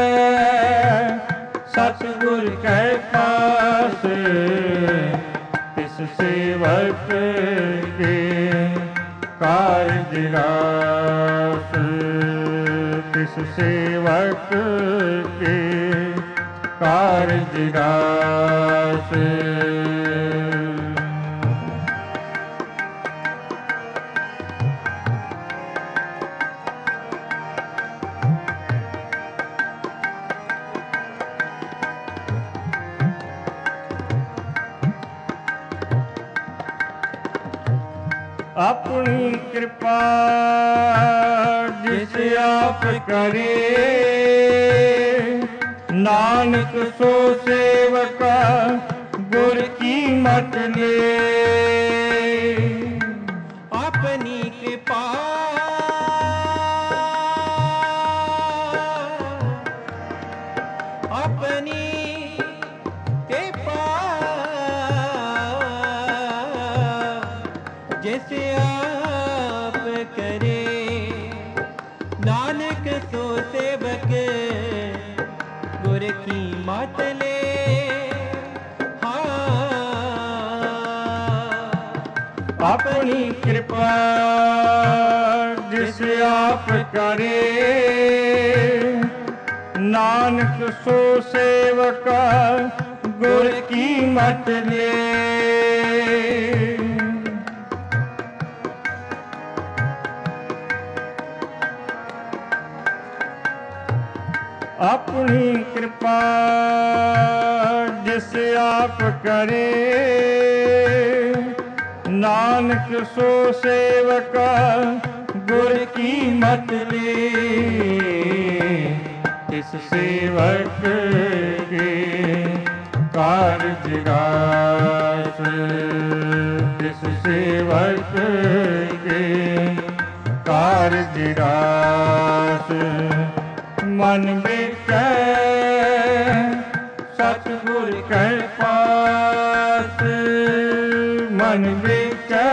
ਸਤਿਗੁਰ ਕੈ ਪਾਸ ਤਿਸ ਸੇਵਕ ਕੇ ਕਾਰਜ ਰਾਸ ਤਿਸ ਸੇਵਕ ਕੇ ਕਾਰਜ ਰਾਸ ਆਪਣੀ ਕਿਰਪਾ ਜਿਸ ਆਪ ਕਰੇ ਨਾਨਕ ਸੋ ਸੇਵਕਾ ਗੁਰ ਕੀ ਮਤ ਲੇ ਆਪਣੀ ਕਿਰਪਾ ਆਪਣੀ ਕਿਰਪਾ ਜਿਸ ਆਪ ਕਰੇ ਨਾਨਕ ਸੋ ਸੇਵਕ ਗੁਰ ਕੀ ਮਤ ਲੈ ਆਪਣੀ ਕਿਰਪਾ ਜਿਸ ਆਪ ਕਰੇ ਨਾਨਕ ਸੋ ਸੇਵਕਾ ਗੁਰ ਕੀ ਮਤ ਲੈ ਆਪਣੀ ਕਿਰਪਾ ਜਿਸ ਆਪ ਕਰੇ ਨਾਨਕ ਸੋ ਸੇਵਕਾ ਗੁਰ ਕੀ ਮਤ ਲੇ ਤਿਸ ਸੇਵਕ ਕੇ ਕਾਰਜ ਰਾਸ ਤਿਸ ਸੇਵਕ ਕੇ ਕਾਰਜ ਰਾਸ ਮਨ ਵਿਚੈ ਸਤਿਗੁਰ ਕੈ ਪਾਸ ਮਨ ਵਿਚੈ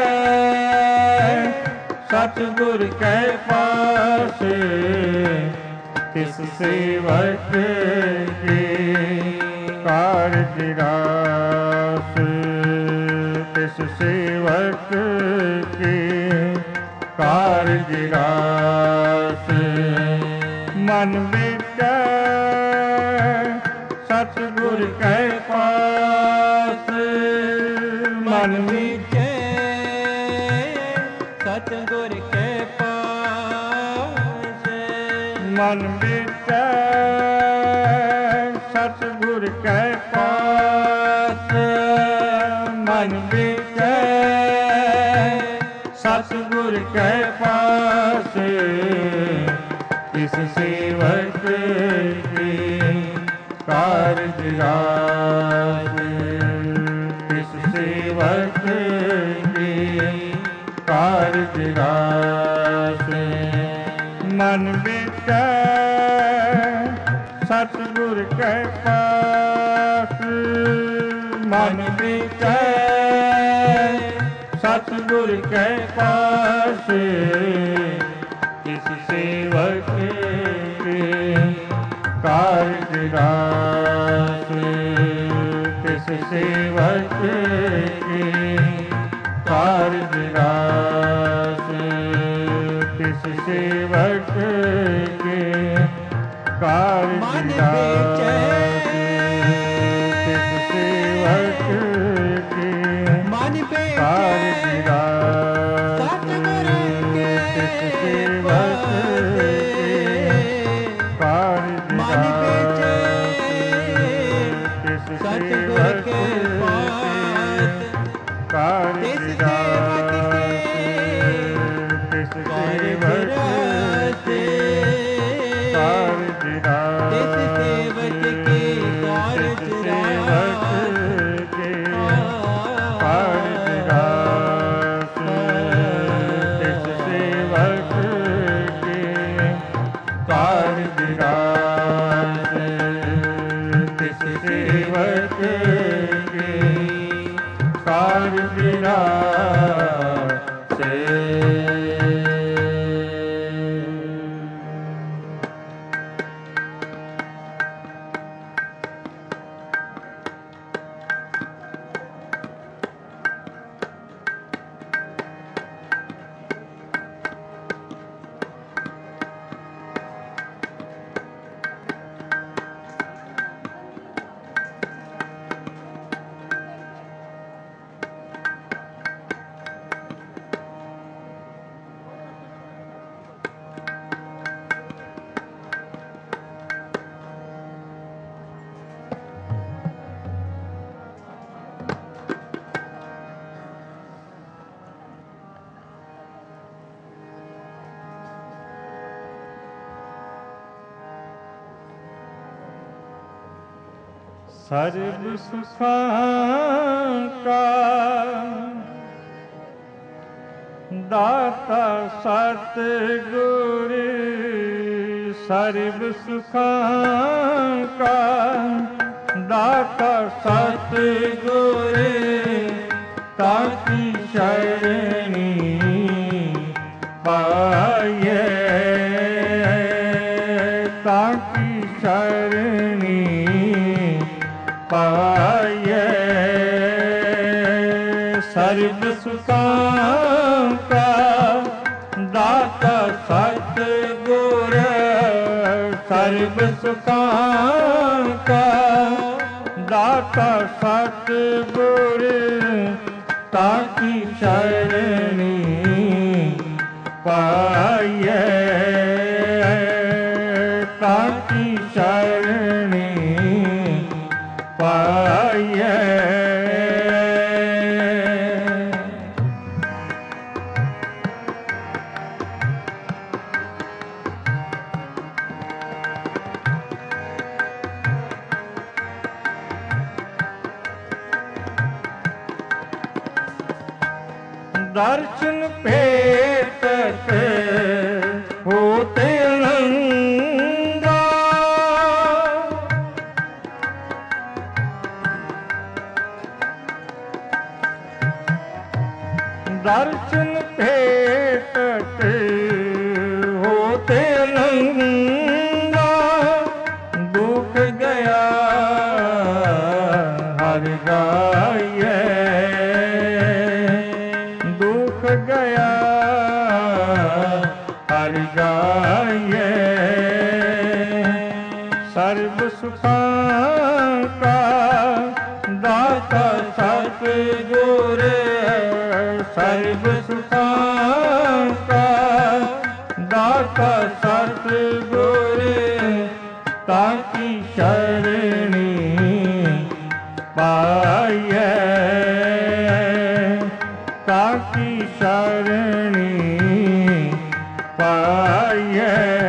ਸਤਿਗੁਰ ਕੈ ਪਾਸ ਤਿਸ ਸੇਵਕ ਕੇ ਕਾਰਜ ਰਾਸ ਤਿਸ ਸੇਵਕ ਕੇ ਕਾਰਜ ਰਾਸ ਮਨ ਵਿਚੈ ਸਤਿਗੁਰ ਕੈ ਪਾਸ ਮਨ ਵਿਚੈ ਸਤਿਗੁਰ ਕੈ ਪਾਸ ਮਨ ਵਿਚੈ ਸਤਿਗੁਰ ਕੈ ਪਾਸ ਮਨ ਵਿਚੈ ਸਤਿਗੁਰ ਕੈ ਪਾਸ ਤਿਸ ਸੇਵਕ ਕੇ ਕਾਰਜ ਰਾਸ ਤਿਸ ਸੇਵਕ ਕੇ ਕਾਰਜ ਰਾਸ ਮਨ ਵਿਚੈ ਸਤਿਗੁਰ ਕੈ ਪਾਸ ਮਨ ਵਿਚੈ ਸਤਿਗੁਰ ਕੈ ਪਾਸ ਤਿਸ ਸੇਵਕ ਕੇ ਕਾਰਜ ਰਾਸ ਤਿਸ ਸੇਵਕ ਕੇ ਕਾਰਜ ਰਾਸ ਤਿਸ ਸੇਵਕ ਕੇ ਕਾਰਜ ਰਾਸ ਤਿਸ ਸੇਵਕ ਕੇ ਮਨ ਕਾਰਜ ਰਾਸ ਸਤਿਗੁਰ ਕੇ ਤਿਸ ਸੇਵਕ ਕਾਰਜ ਮਨ ਵਿੱਚ ਤਿਸ ਸਤਿਗੁਰ ਕੇ ਪਾਸ ਕਾਰਜ ਤਿਸ ਰਾਸ ਸੇਵਕ ਤਿਸ ਕਾਰਜ ਸੇਵਕ ਰਾਸ ਕਾਰਜ ਰਾਸ ਤਿਸ ਸੇਵਕ ਕੇ ਕਾਰਜ ਰਾਸ ਕੇ ਕਾਰਜ ਰਾਸ ਤਿਸ ਸੇਵਕ ਸਰਬ ਸੁਖਾਂ ਕਾ ਦਾਤਾ ਸਤਿਗੁਰ, ਸਰਬ ਸੁਖਾਂ ਕਾ ਦਾਤਾ ਸਤਿਗੁਰ, ਤਾਕੀ ਸ਼ਰਣੀ ਪਾਈਏ, ਤਾਕੀ ਸ਼ਰਣੀ ਪਾਈਏ। ਸਰਬ ਸੁਖਾਂ ਕਾ ਦਾਤਾ ਸਤਿਗੁਰ, ਸਰਬ ਸੁਖਾਂ ਕਾ ਦਾਤਾ ਸਤਿਗੁਰ, ਤਾਕੀ ਸ਼ਰਣੀ ਪਾਈਏ, ਤਾਕੀ ਸ਼ਰਣੀ ਪਾਈਏ। ਦਰਸ਼ਨ ਭੇਟਤ ਹੋਤੇ ਨੰਗਾ, ਦਰਸ਼ਨ ਭੇਟਤ ਹੋਤੇ ਨੰਗਾ, ਦੁਖ ਗਿਆ ਹਰਿ ਗਾਈਏ, ਦੁਖ ਗਿਆ ਹਰਿ ਗਾਈਏ। ਸਰਬ ਸੁਖਾਂ ਕਾ ਦਾਤਾ ਸਤਿਗੁਰ, ਸਰਬ ਸੁਖਾਂ ਕਾ ਦਾਤਾ ਸਤਿਗੁਰ, ਤਾਕੀ ਸ਼ਰਣੀ ਪਾਈਏ, ਤਾਕੀ ਸ਼ਰਣੀ ਪਾਈਏ।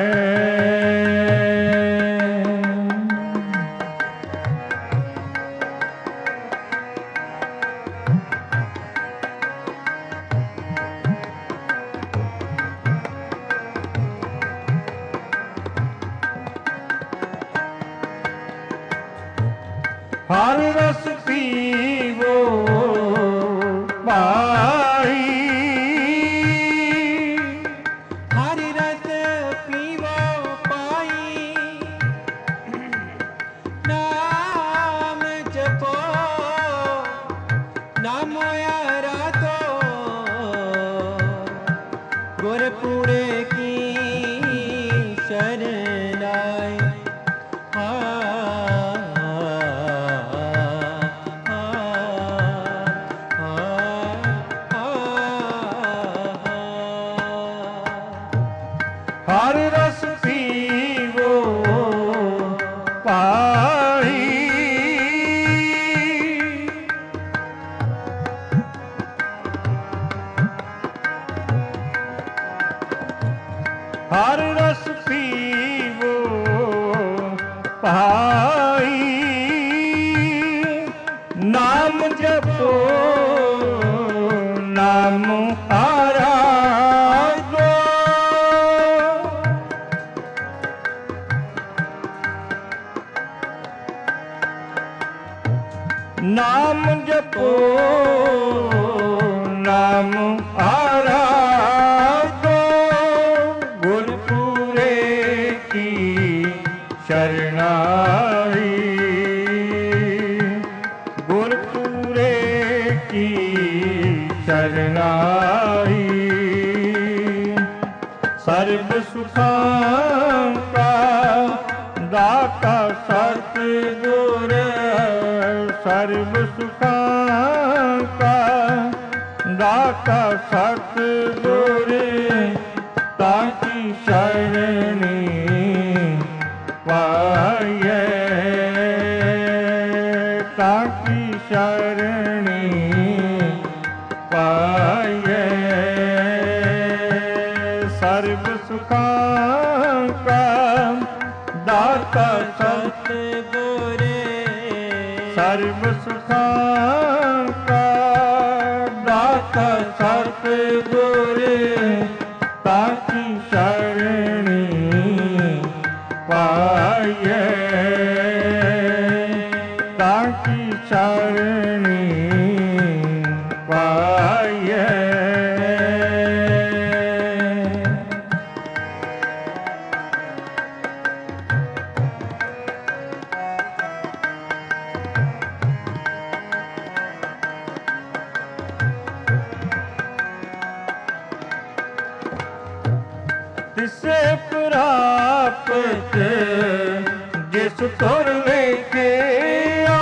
ਹਰ ਰਸ ਪੀਵੋ ਭਾਈ, ਹਰਿ ਰਸ ਪੀਵੋ ਪਾਈ, ਨਾਮ ਜਪੋ ਨਾਮ ਆਰਾਧੋ, ਗੁਰਪੁਰੇ ਕੀ ਸ਼ਰਨਾਈ। ਹਰ ਰਸ ਪੀਵੋ ਭਾਈ, ਹਰ ਰਸ ਪੀਵੋ ਭਾਈ, ਨਾਮ ਜਪੋ ਨਾਮ ਆਰਾਧੋ, ਨਾਮ ਜਪੋ ਨਾਮ ਆਰਾਧੋ, ਸਰਬ ਸੁਖਾਂ ਕਾ ਦਾਤਾ ਸਤਿਗੁਰ, ਸਰਬ ਸੁਖਾਂ ਕਾ ਦਾਤਾ ਸਤਿਗੁਰ, ਤਾਕੀ ਸ਼ਰਣੀ ਪਾਈਐ, ਤਾਕੀ ਸ਼ਰਣੀ ਪਾਈਐ। ਸਰਬ ਸੁਖਾਂ ਕਾ ਦਾਤਾ ਸਤਿਗੁਰ, ਸਰਬ ਸੁਖਾਂ ਕਾ ਦਾਤਾ ਸਤਿਗੁਰ, ਤਾਕੀ ਸ਼ਰਣੀ ਪਾਈਐ, ਤਾਕੀ ਸ਼ਰਣੀ ਪਾਈਐ। ਤਿਸੇ ਪ੍ਰਾਪਤ ਜਿਸ ਤੁਰ ਲਿਖਿਆ,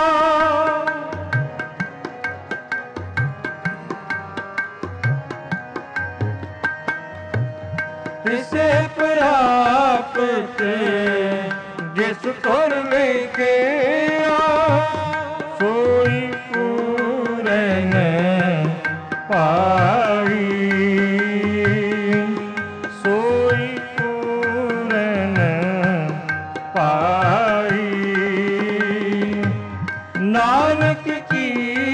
ਤਿਸੇ ਪ੍ਰਾਪਤ ਜਿਸ ਤੁਰ ਲਿਖਿਆ, ਸੋਈ ਪੂਰਨ ਪਾਈ, ਸੋਈ ਪੂਰਨ ਪਾਈ। ਨਾਨਕ ਕੀ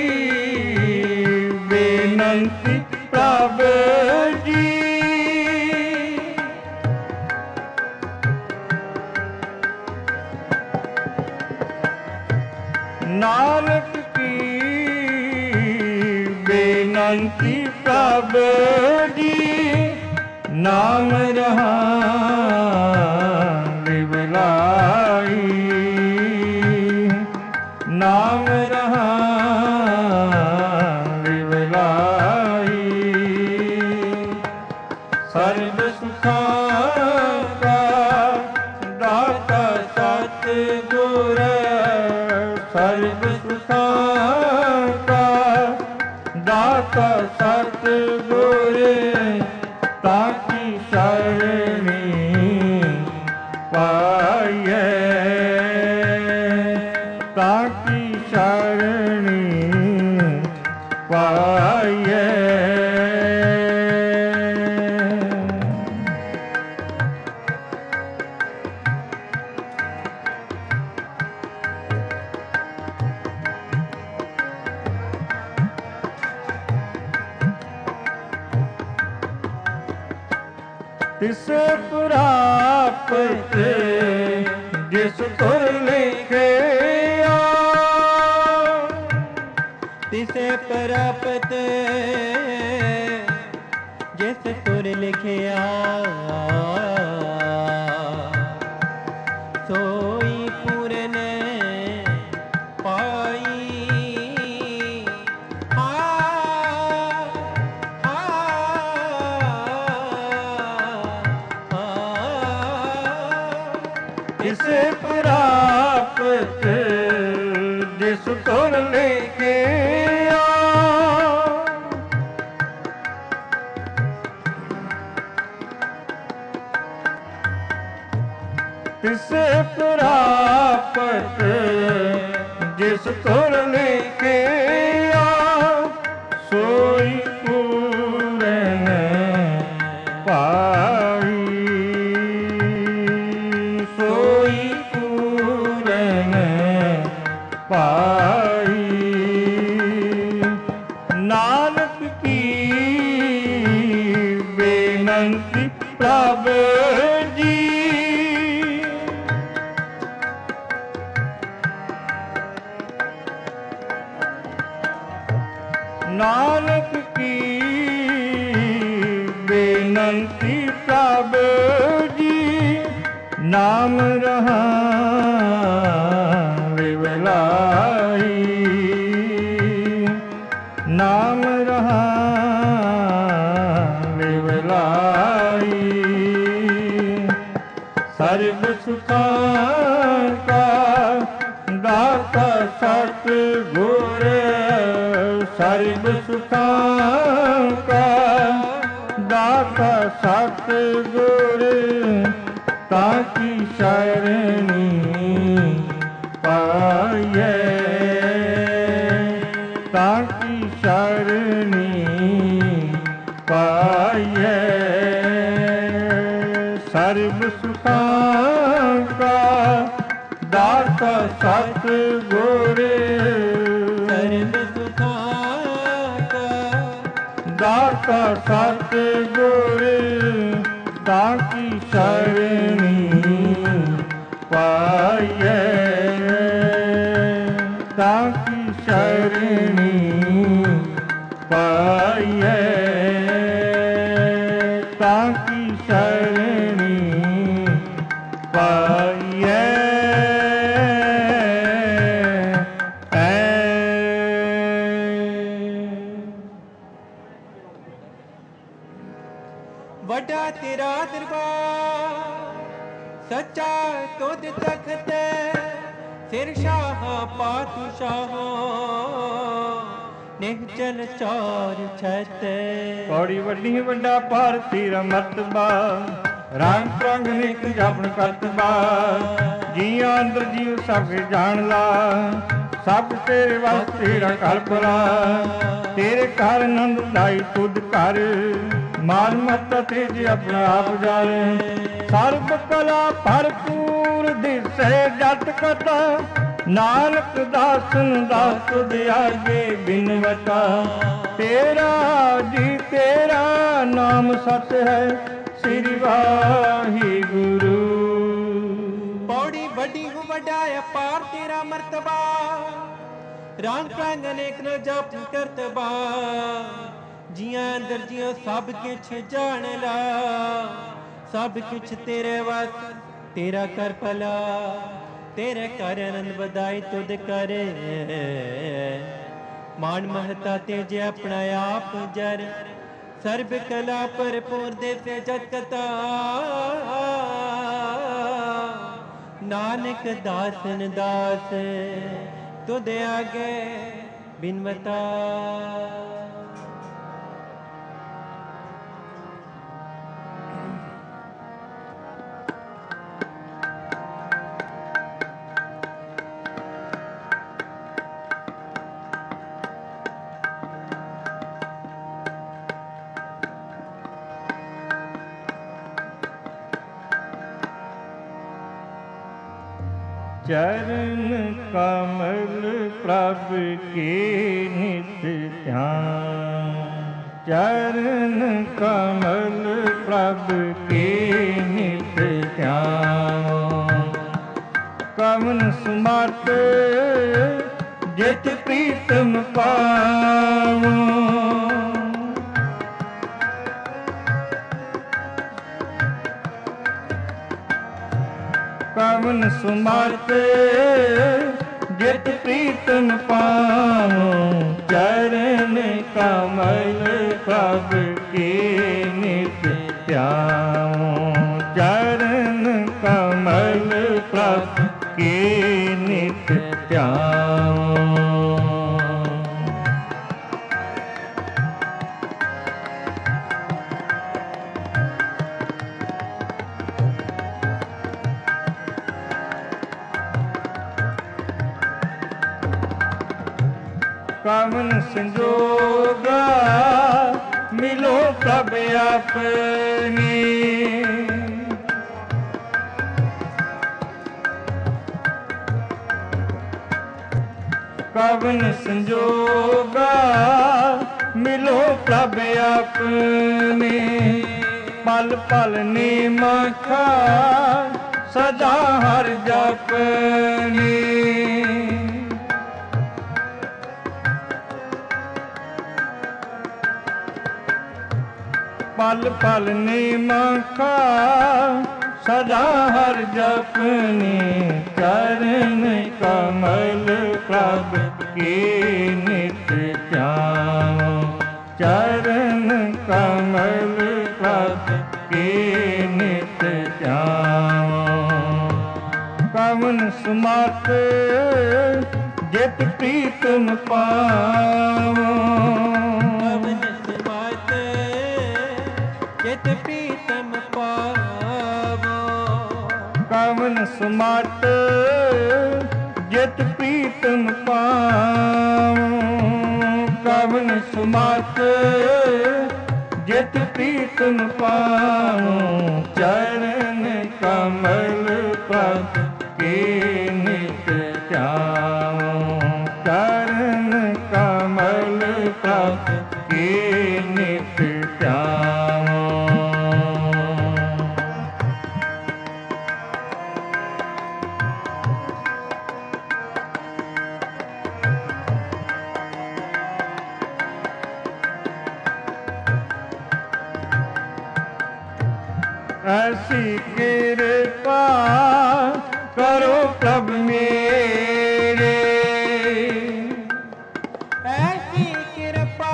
ਬੇਨੰਤੀ ਪ੍ਰਭ ਜੀ, ਨਾਨਕ ਕੀ ਬੇਨੰਤੀ ਪ੍ਰਭ ਜੀ, ਨਾਮ ਰਹਾ ਲਿਵਲਾਈ, ਨਾਮ ਰਹਾ ਲਿਵਲਾਈ। ਸਰਬ ਸੁਖਾਂ ਕਾ ਦਾਤਾ ਸਤਿਗੁਰ, ਸਰਬ ਸੁਖਾਂ ਕਾ ਦਾਤਾ ਸਤਿਗੁਰ, ਤਾਕੀ ਸ਼ਰਣੀ ਪਾਈਐ, ਤਾਕੀ ਸ਼ਰਣੀ ਪਾਈਐ। ਤਿਸ ਪ੍ਰਾਪਤ ਜਿਸ ਤੁਰ ਲਿਖਿਆ, ਤਿਸੇ ਪ੍ਰਾਪਤ ਜਿਸ ਤੁਰ ਲਿਖਿਆ, ਸੋਈ ਪੂਰਨ ਪਾਈ। ਤਿਸ ਪ੍ਰਾਪਤ ਜਿਸ ਤੁਰ ਲਿਖਿਆ, ਤਿਸ ਪ੍ਰਾਪਤ ਜਿਸ ਤੁਰ ਲਿਖਿਆ, ਸੋਈ ਪੂਰਨ ਪਾਈ, ਸੋਈ ਪੂਰਨ ਪਾਈ। ਨਾਨਕ ਕੀ ਬੇਨੰਤੀ ਪ੍ਰਭ ਜੀ, ਨਾਨਕ ਕੀ ਬੇਨੰਤੀ ਪ੍ਰਭ ਜੀ, ਨਾਮ ਰਹਾ ਲਿਵਲਾਈ, ਨਾਮ ਰਹਾ ਲਿਵਲਾਈ। पाई। सर्व सुखां का दाता सतगुर, सर्व सुखां का दाता सतगुर, ताकि शरणी पाइए, ताकि शरणी पाइए। सर्व सुखां का दाता सतगुर, सर्व सुखां का दाता सतगुर, ताकि शरणी पाइए, ताकि शरणी पाइए, ताकि शरणी पाइए। वड्डा तेरा दरबार सच्चा तुद तखत, सिर शाह पातशाह निहचल चार छत। पौड़ी वड्डी वड्डा पार तेरा मरतबा, रंग रंग निक जपन करतबा। जियां अंदर जीव सब जान ला, सब तेरे वस तेरा घर भला। तेरे घर नंद दाई तुद कर, माल मत तेज अपना आप जाल। सर्ब कला भरपूर दिसे जट कथा, नानक दासन दास तुद आगे बिनवता। तेरा जी तेरा नाम सत है, श्री वाहिगुरु। पौड़ी वड्डी हूँ वड्डा अपार तेरा मर्तबा, रंग रंग अनेक न जप करतबा। जियां अंदर जियो सब किछ जान ला, सब किछ तेरे वस तेरा कर भला। तेरे कर आनंद बधाई तुद करे, मान महता तेजे अपना आप जर। सर्ब कला भरपूर देसे जत कथा, नानक दासन दास तुद आगे बिनवता। चरण कमल प्रभ के नित ध्यान, चरण कमल प्रभ के नित ध्यान। कवन सुमत जित प्रीतम पावो, कवन सुमत जित प्रीतम पावो। चरण कमल प्रभ के नित ध्यान, चरण कमल प्रभ के नित ध्यान। कवन संजोगा मिलो प्रभ अपने, कवन संजोगा मिलो प्रभ अपने। पल पल नेम खार सदा हर जपने। पल पल नेम खार सदा हर जपने। चरण कमल प्रभ के नित ध्यान, चरण कमल प्रभ ਕੇ ਨਿਤ ਧਿਆਵੋ। ਕਵਨ ਸਮਰਥ ਜਿਤ ਪ੍ਰੀਤਮ ਪਾਵੋ। ਕਵਨ ਸਮਰਥ ਜਿਤ ਪ੍ਰੀਤਮ ਪਾਵੋ। ਕਵਨ ਸਮਰਥ ਜਿਤ ਪ੍ਰੀਤਮ ਪਾਵੋ। ਕਵਨ ਸਮਰਥ ਜਿਤ ਪ੍ਰੀਤਮ ਪਾਵੋ। ਚਰਨ ਕਮਲ ਪ੍ਰਭ ਕੇ ਨਿਤ ਧਿਆਵੋ। ਚਰਨ ਕਮਲ ਪ੍ਰਭ ਕੇ ਨਿਤ ਧਿਆਵੋ। ऐसी कृपा करो प्रभ मेरे। ऐसी कृपा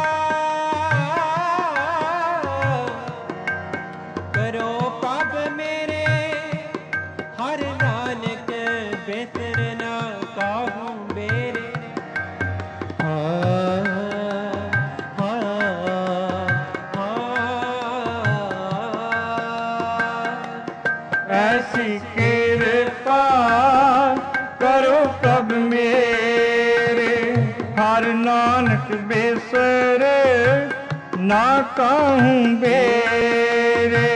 करो प्रभ मेरे। हर नानक बिसर ना काहू मेरे। ऐसी कृपा करो प्रभ मेरे। हर नानक बिसर ना कहूँ बेरे।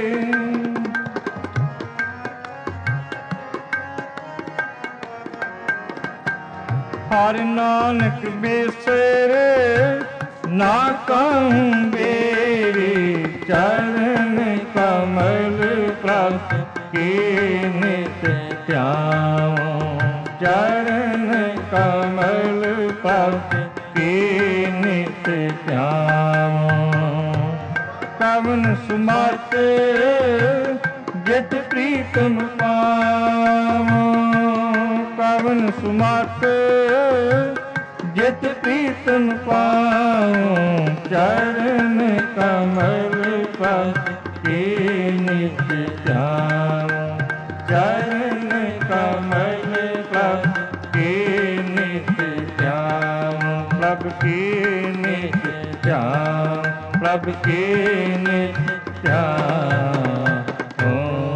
हर नानक बिसर ना कहूँ बेरे। चरण कमल प्रभ के नित ध्यावो। चरण कमल प्रभ के नित ध्यावो। कवन सुमत जित प्रीतम पावो। कवन सुमत जित प्रीतम पावो। चरण कमल प्रभ के नित ध्यावो। चरण कमल प्रभ के नित ध्यावो। प्रभ के नित ध्यावो। प्रभ के नित ध्यावो।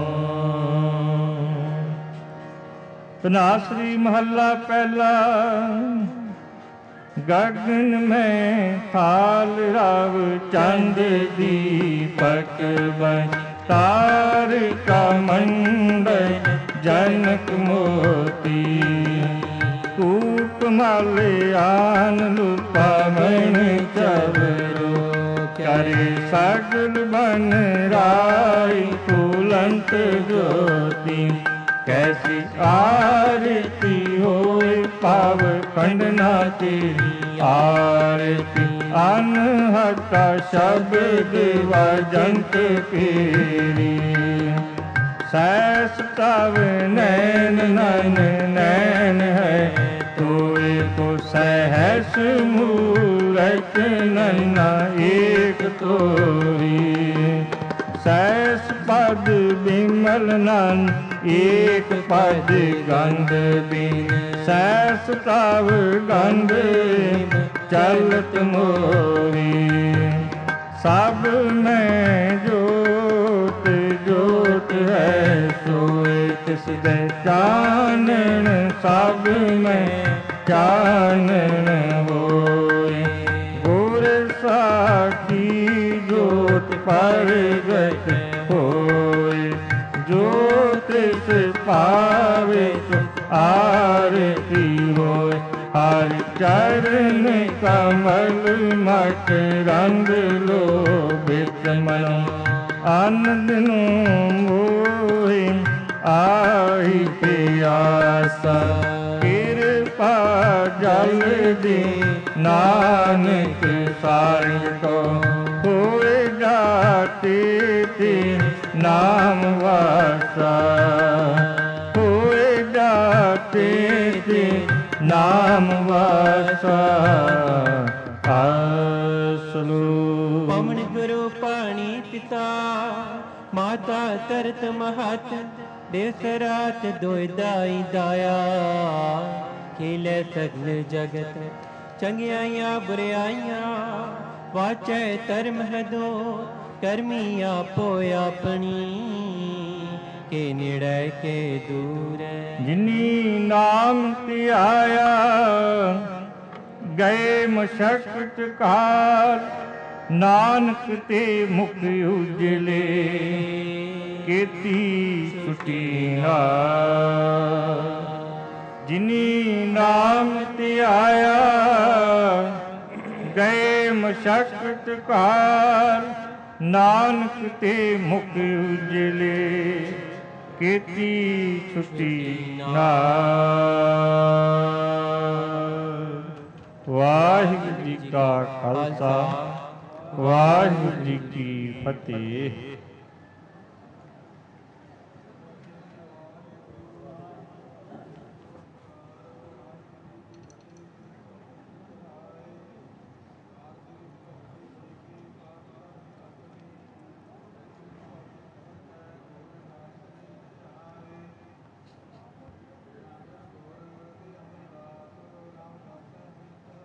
धनासरी महला पहला। गगन में थाल रव चंद दीपक बन। तार का मंडल जनक मोती। कूप माल्यान लुपावन चवरो। करे सगल बन राय फूलंत ज्योति। कैसी आरती होए पाव खंडना तेरी आरती। अनहता शब्द वजंत फेरी। सहस तव नैन नैन नैन है तोए को सहस मूरत नैना एक तोरी। सहस पद विमल नन एक पद गंध बिन। सहस तव गंध चलत मोरी। सब में जोत जोत है सोए तिस दे चानन। सब में चानन होए। गुर साखी जोत परगट होए। जोत से पावे तो आरती होए। हर चरण कमल मठ रंग लो बिच मनो। आनंद मोहि आई प्यासा। कृपा जल दे नानक सारिय को। होए जाते ते नाम वासा। होए जाते ते नाम वासा। पवन गुरु पानी पिता ਮਾਤਾ ਤਰਤ ਮਹਤ ਦਿਸ ਰਾਤ ਦੋਇ ਦਾਈ ਦਾਇਆ ਖੇਲੇ ਸਗਲ ਜਗਤ ਚੰਗਿਆਈਆਂ ਬੁਰਿਆਈਆਂ ਵਾਚੈ ਧਰਮ ਹੈ ਦੋ ਕਰਮੀ ਆਪੋ ਆਪਣੀ ਕੇ ਨੇੜੇ ਕੇ ਦੂਰ ਜਿਨੀ ਨਾਮ ਧਿਆਇਆ ਗਏ ਮਸ਼ਕਤ ਕਾਲ ਨਾਨਕ ਤੇ ਮੁਖ ਉਜਲੇ ਕੀਤੀ ਛੁਟੀ ਨਾਲ ਜਿਨੀ ਨਾਮ ਧਿਆਇਆ ਗਏ ਮਸ਼ਕਤ ਕਾਲ ਨਾਨਕ ਤੇ ਮੁਖ ਉਜਲੇ ਕੀਤੀ ਛੁਟੀ ਨਾਲ। ਵਾਹਿਗੁਰੂ ਜੀ ਕਾ ਖਾਲਸਾ ਵਾਹਿਗੁਰੂ ਜੀ ਕੀ ਫਤਿਹ।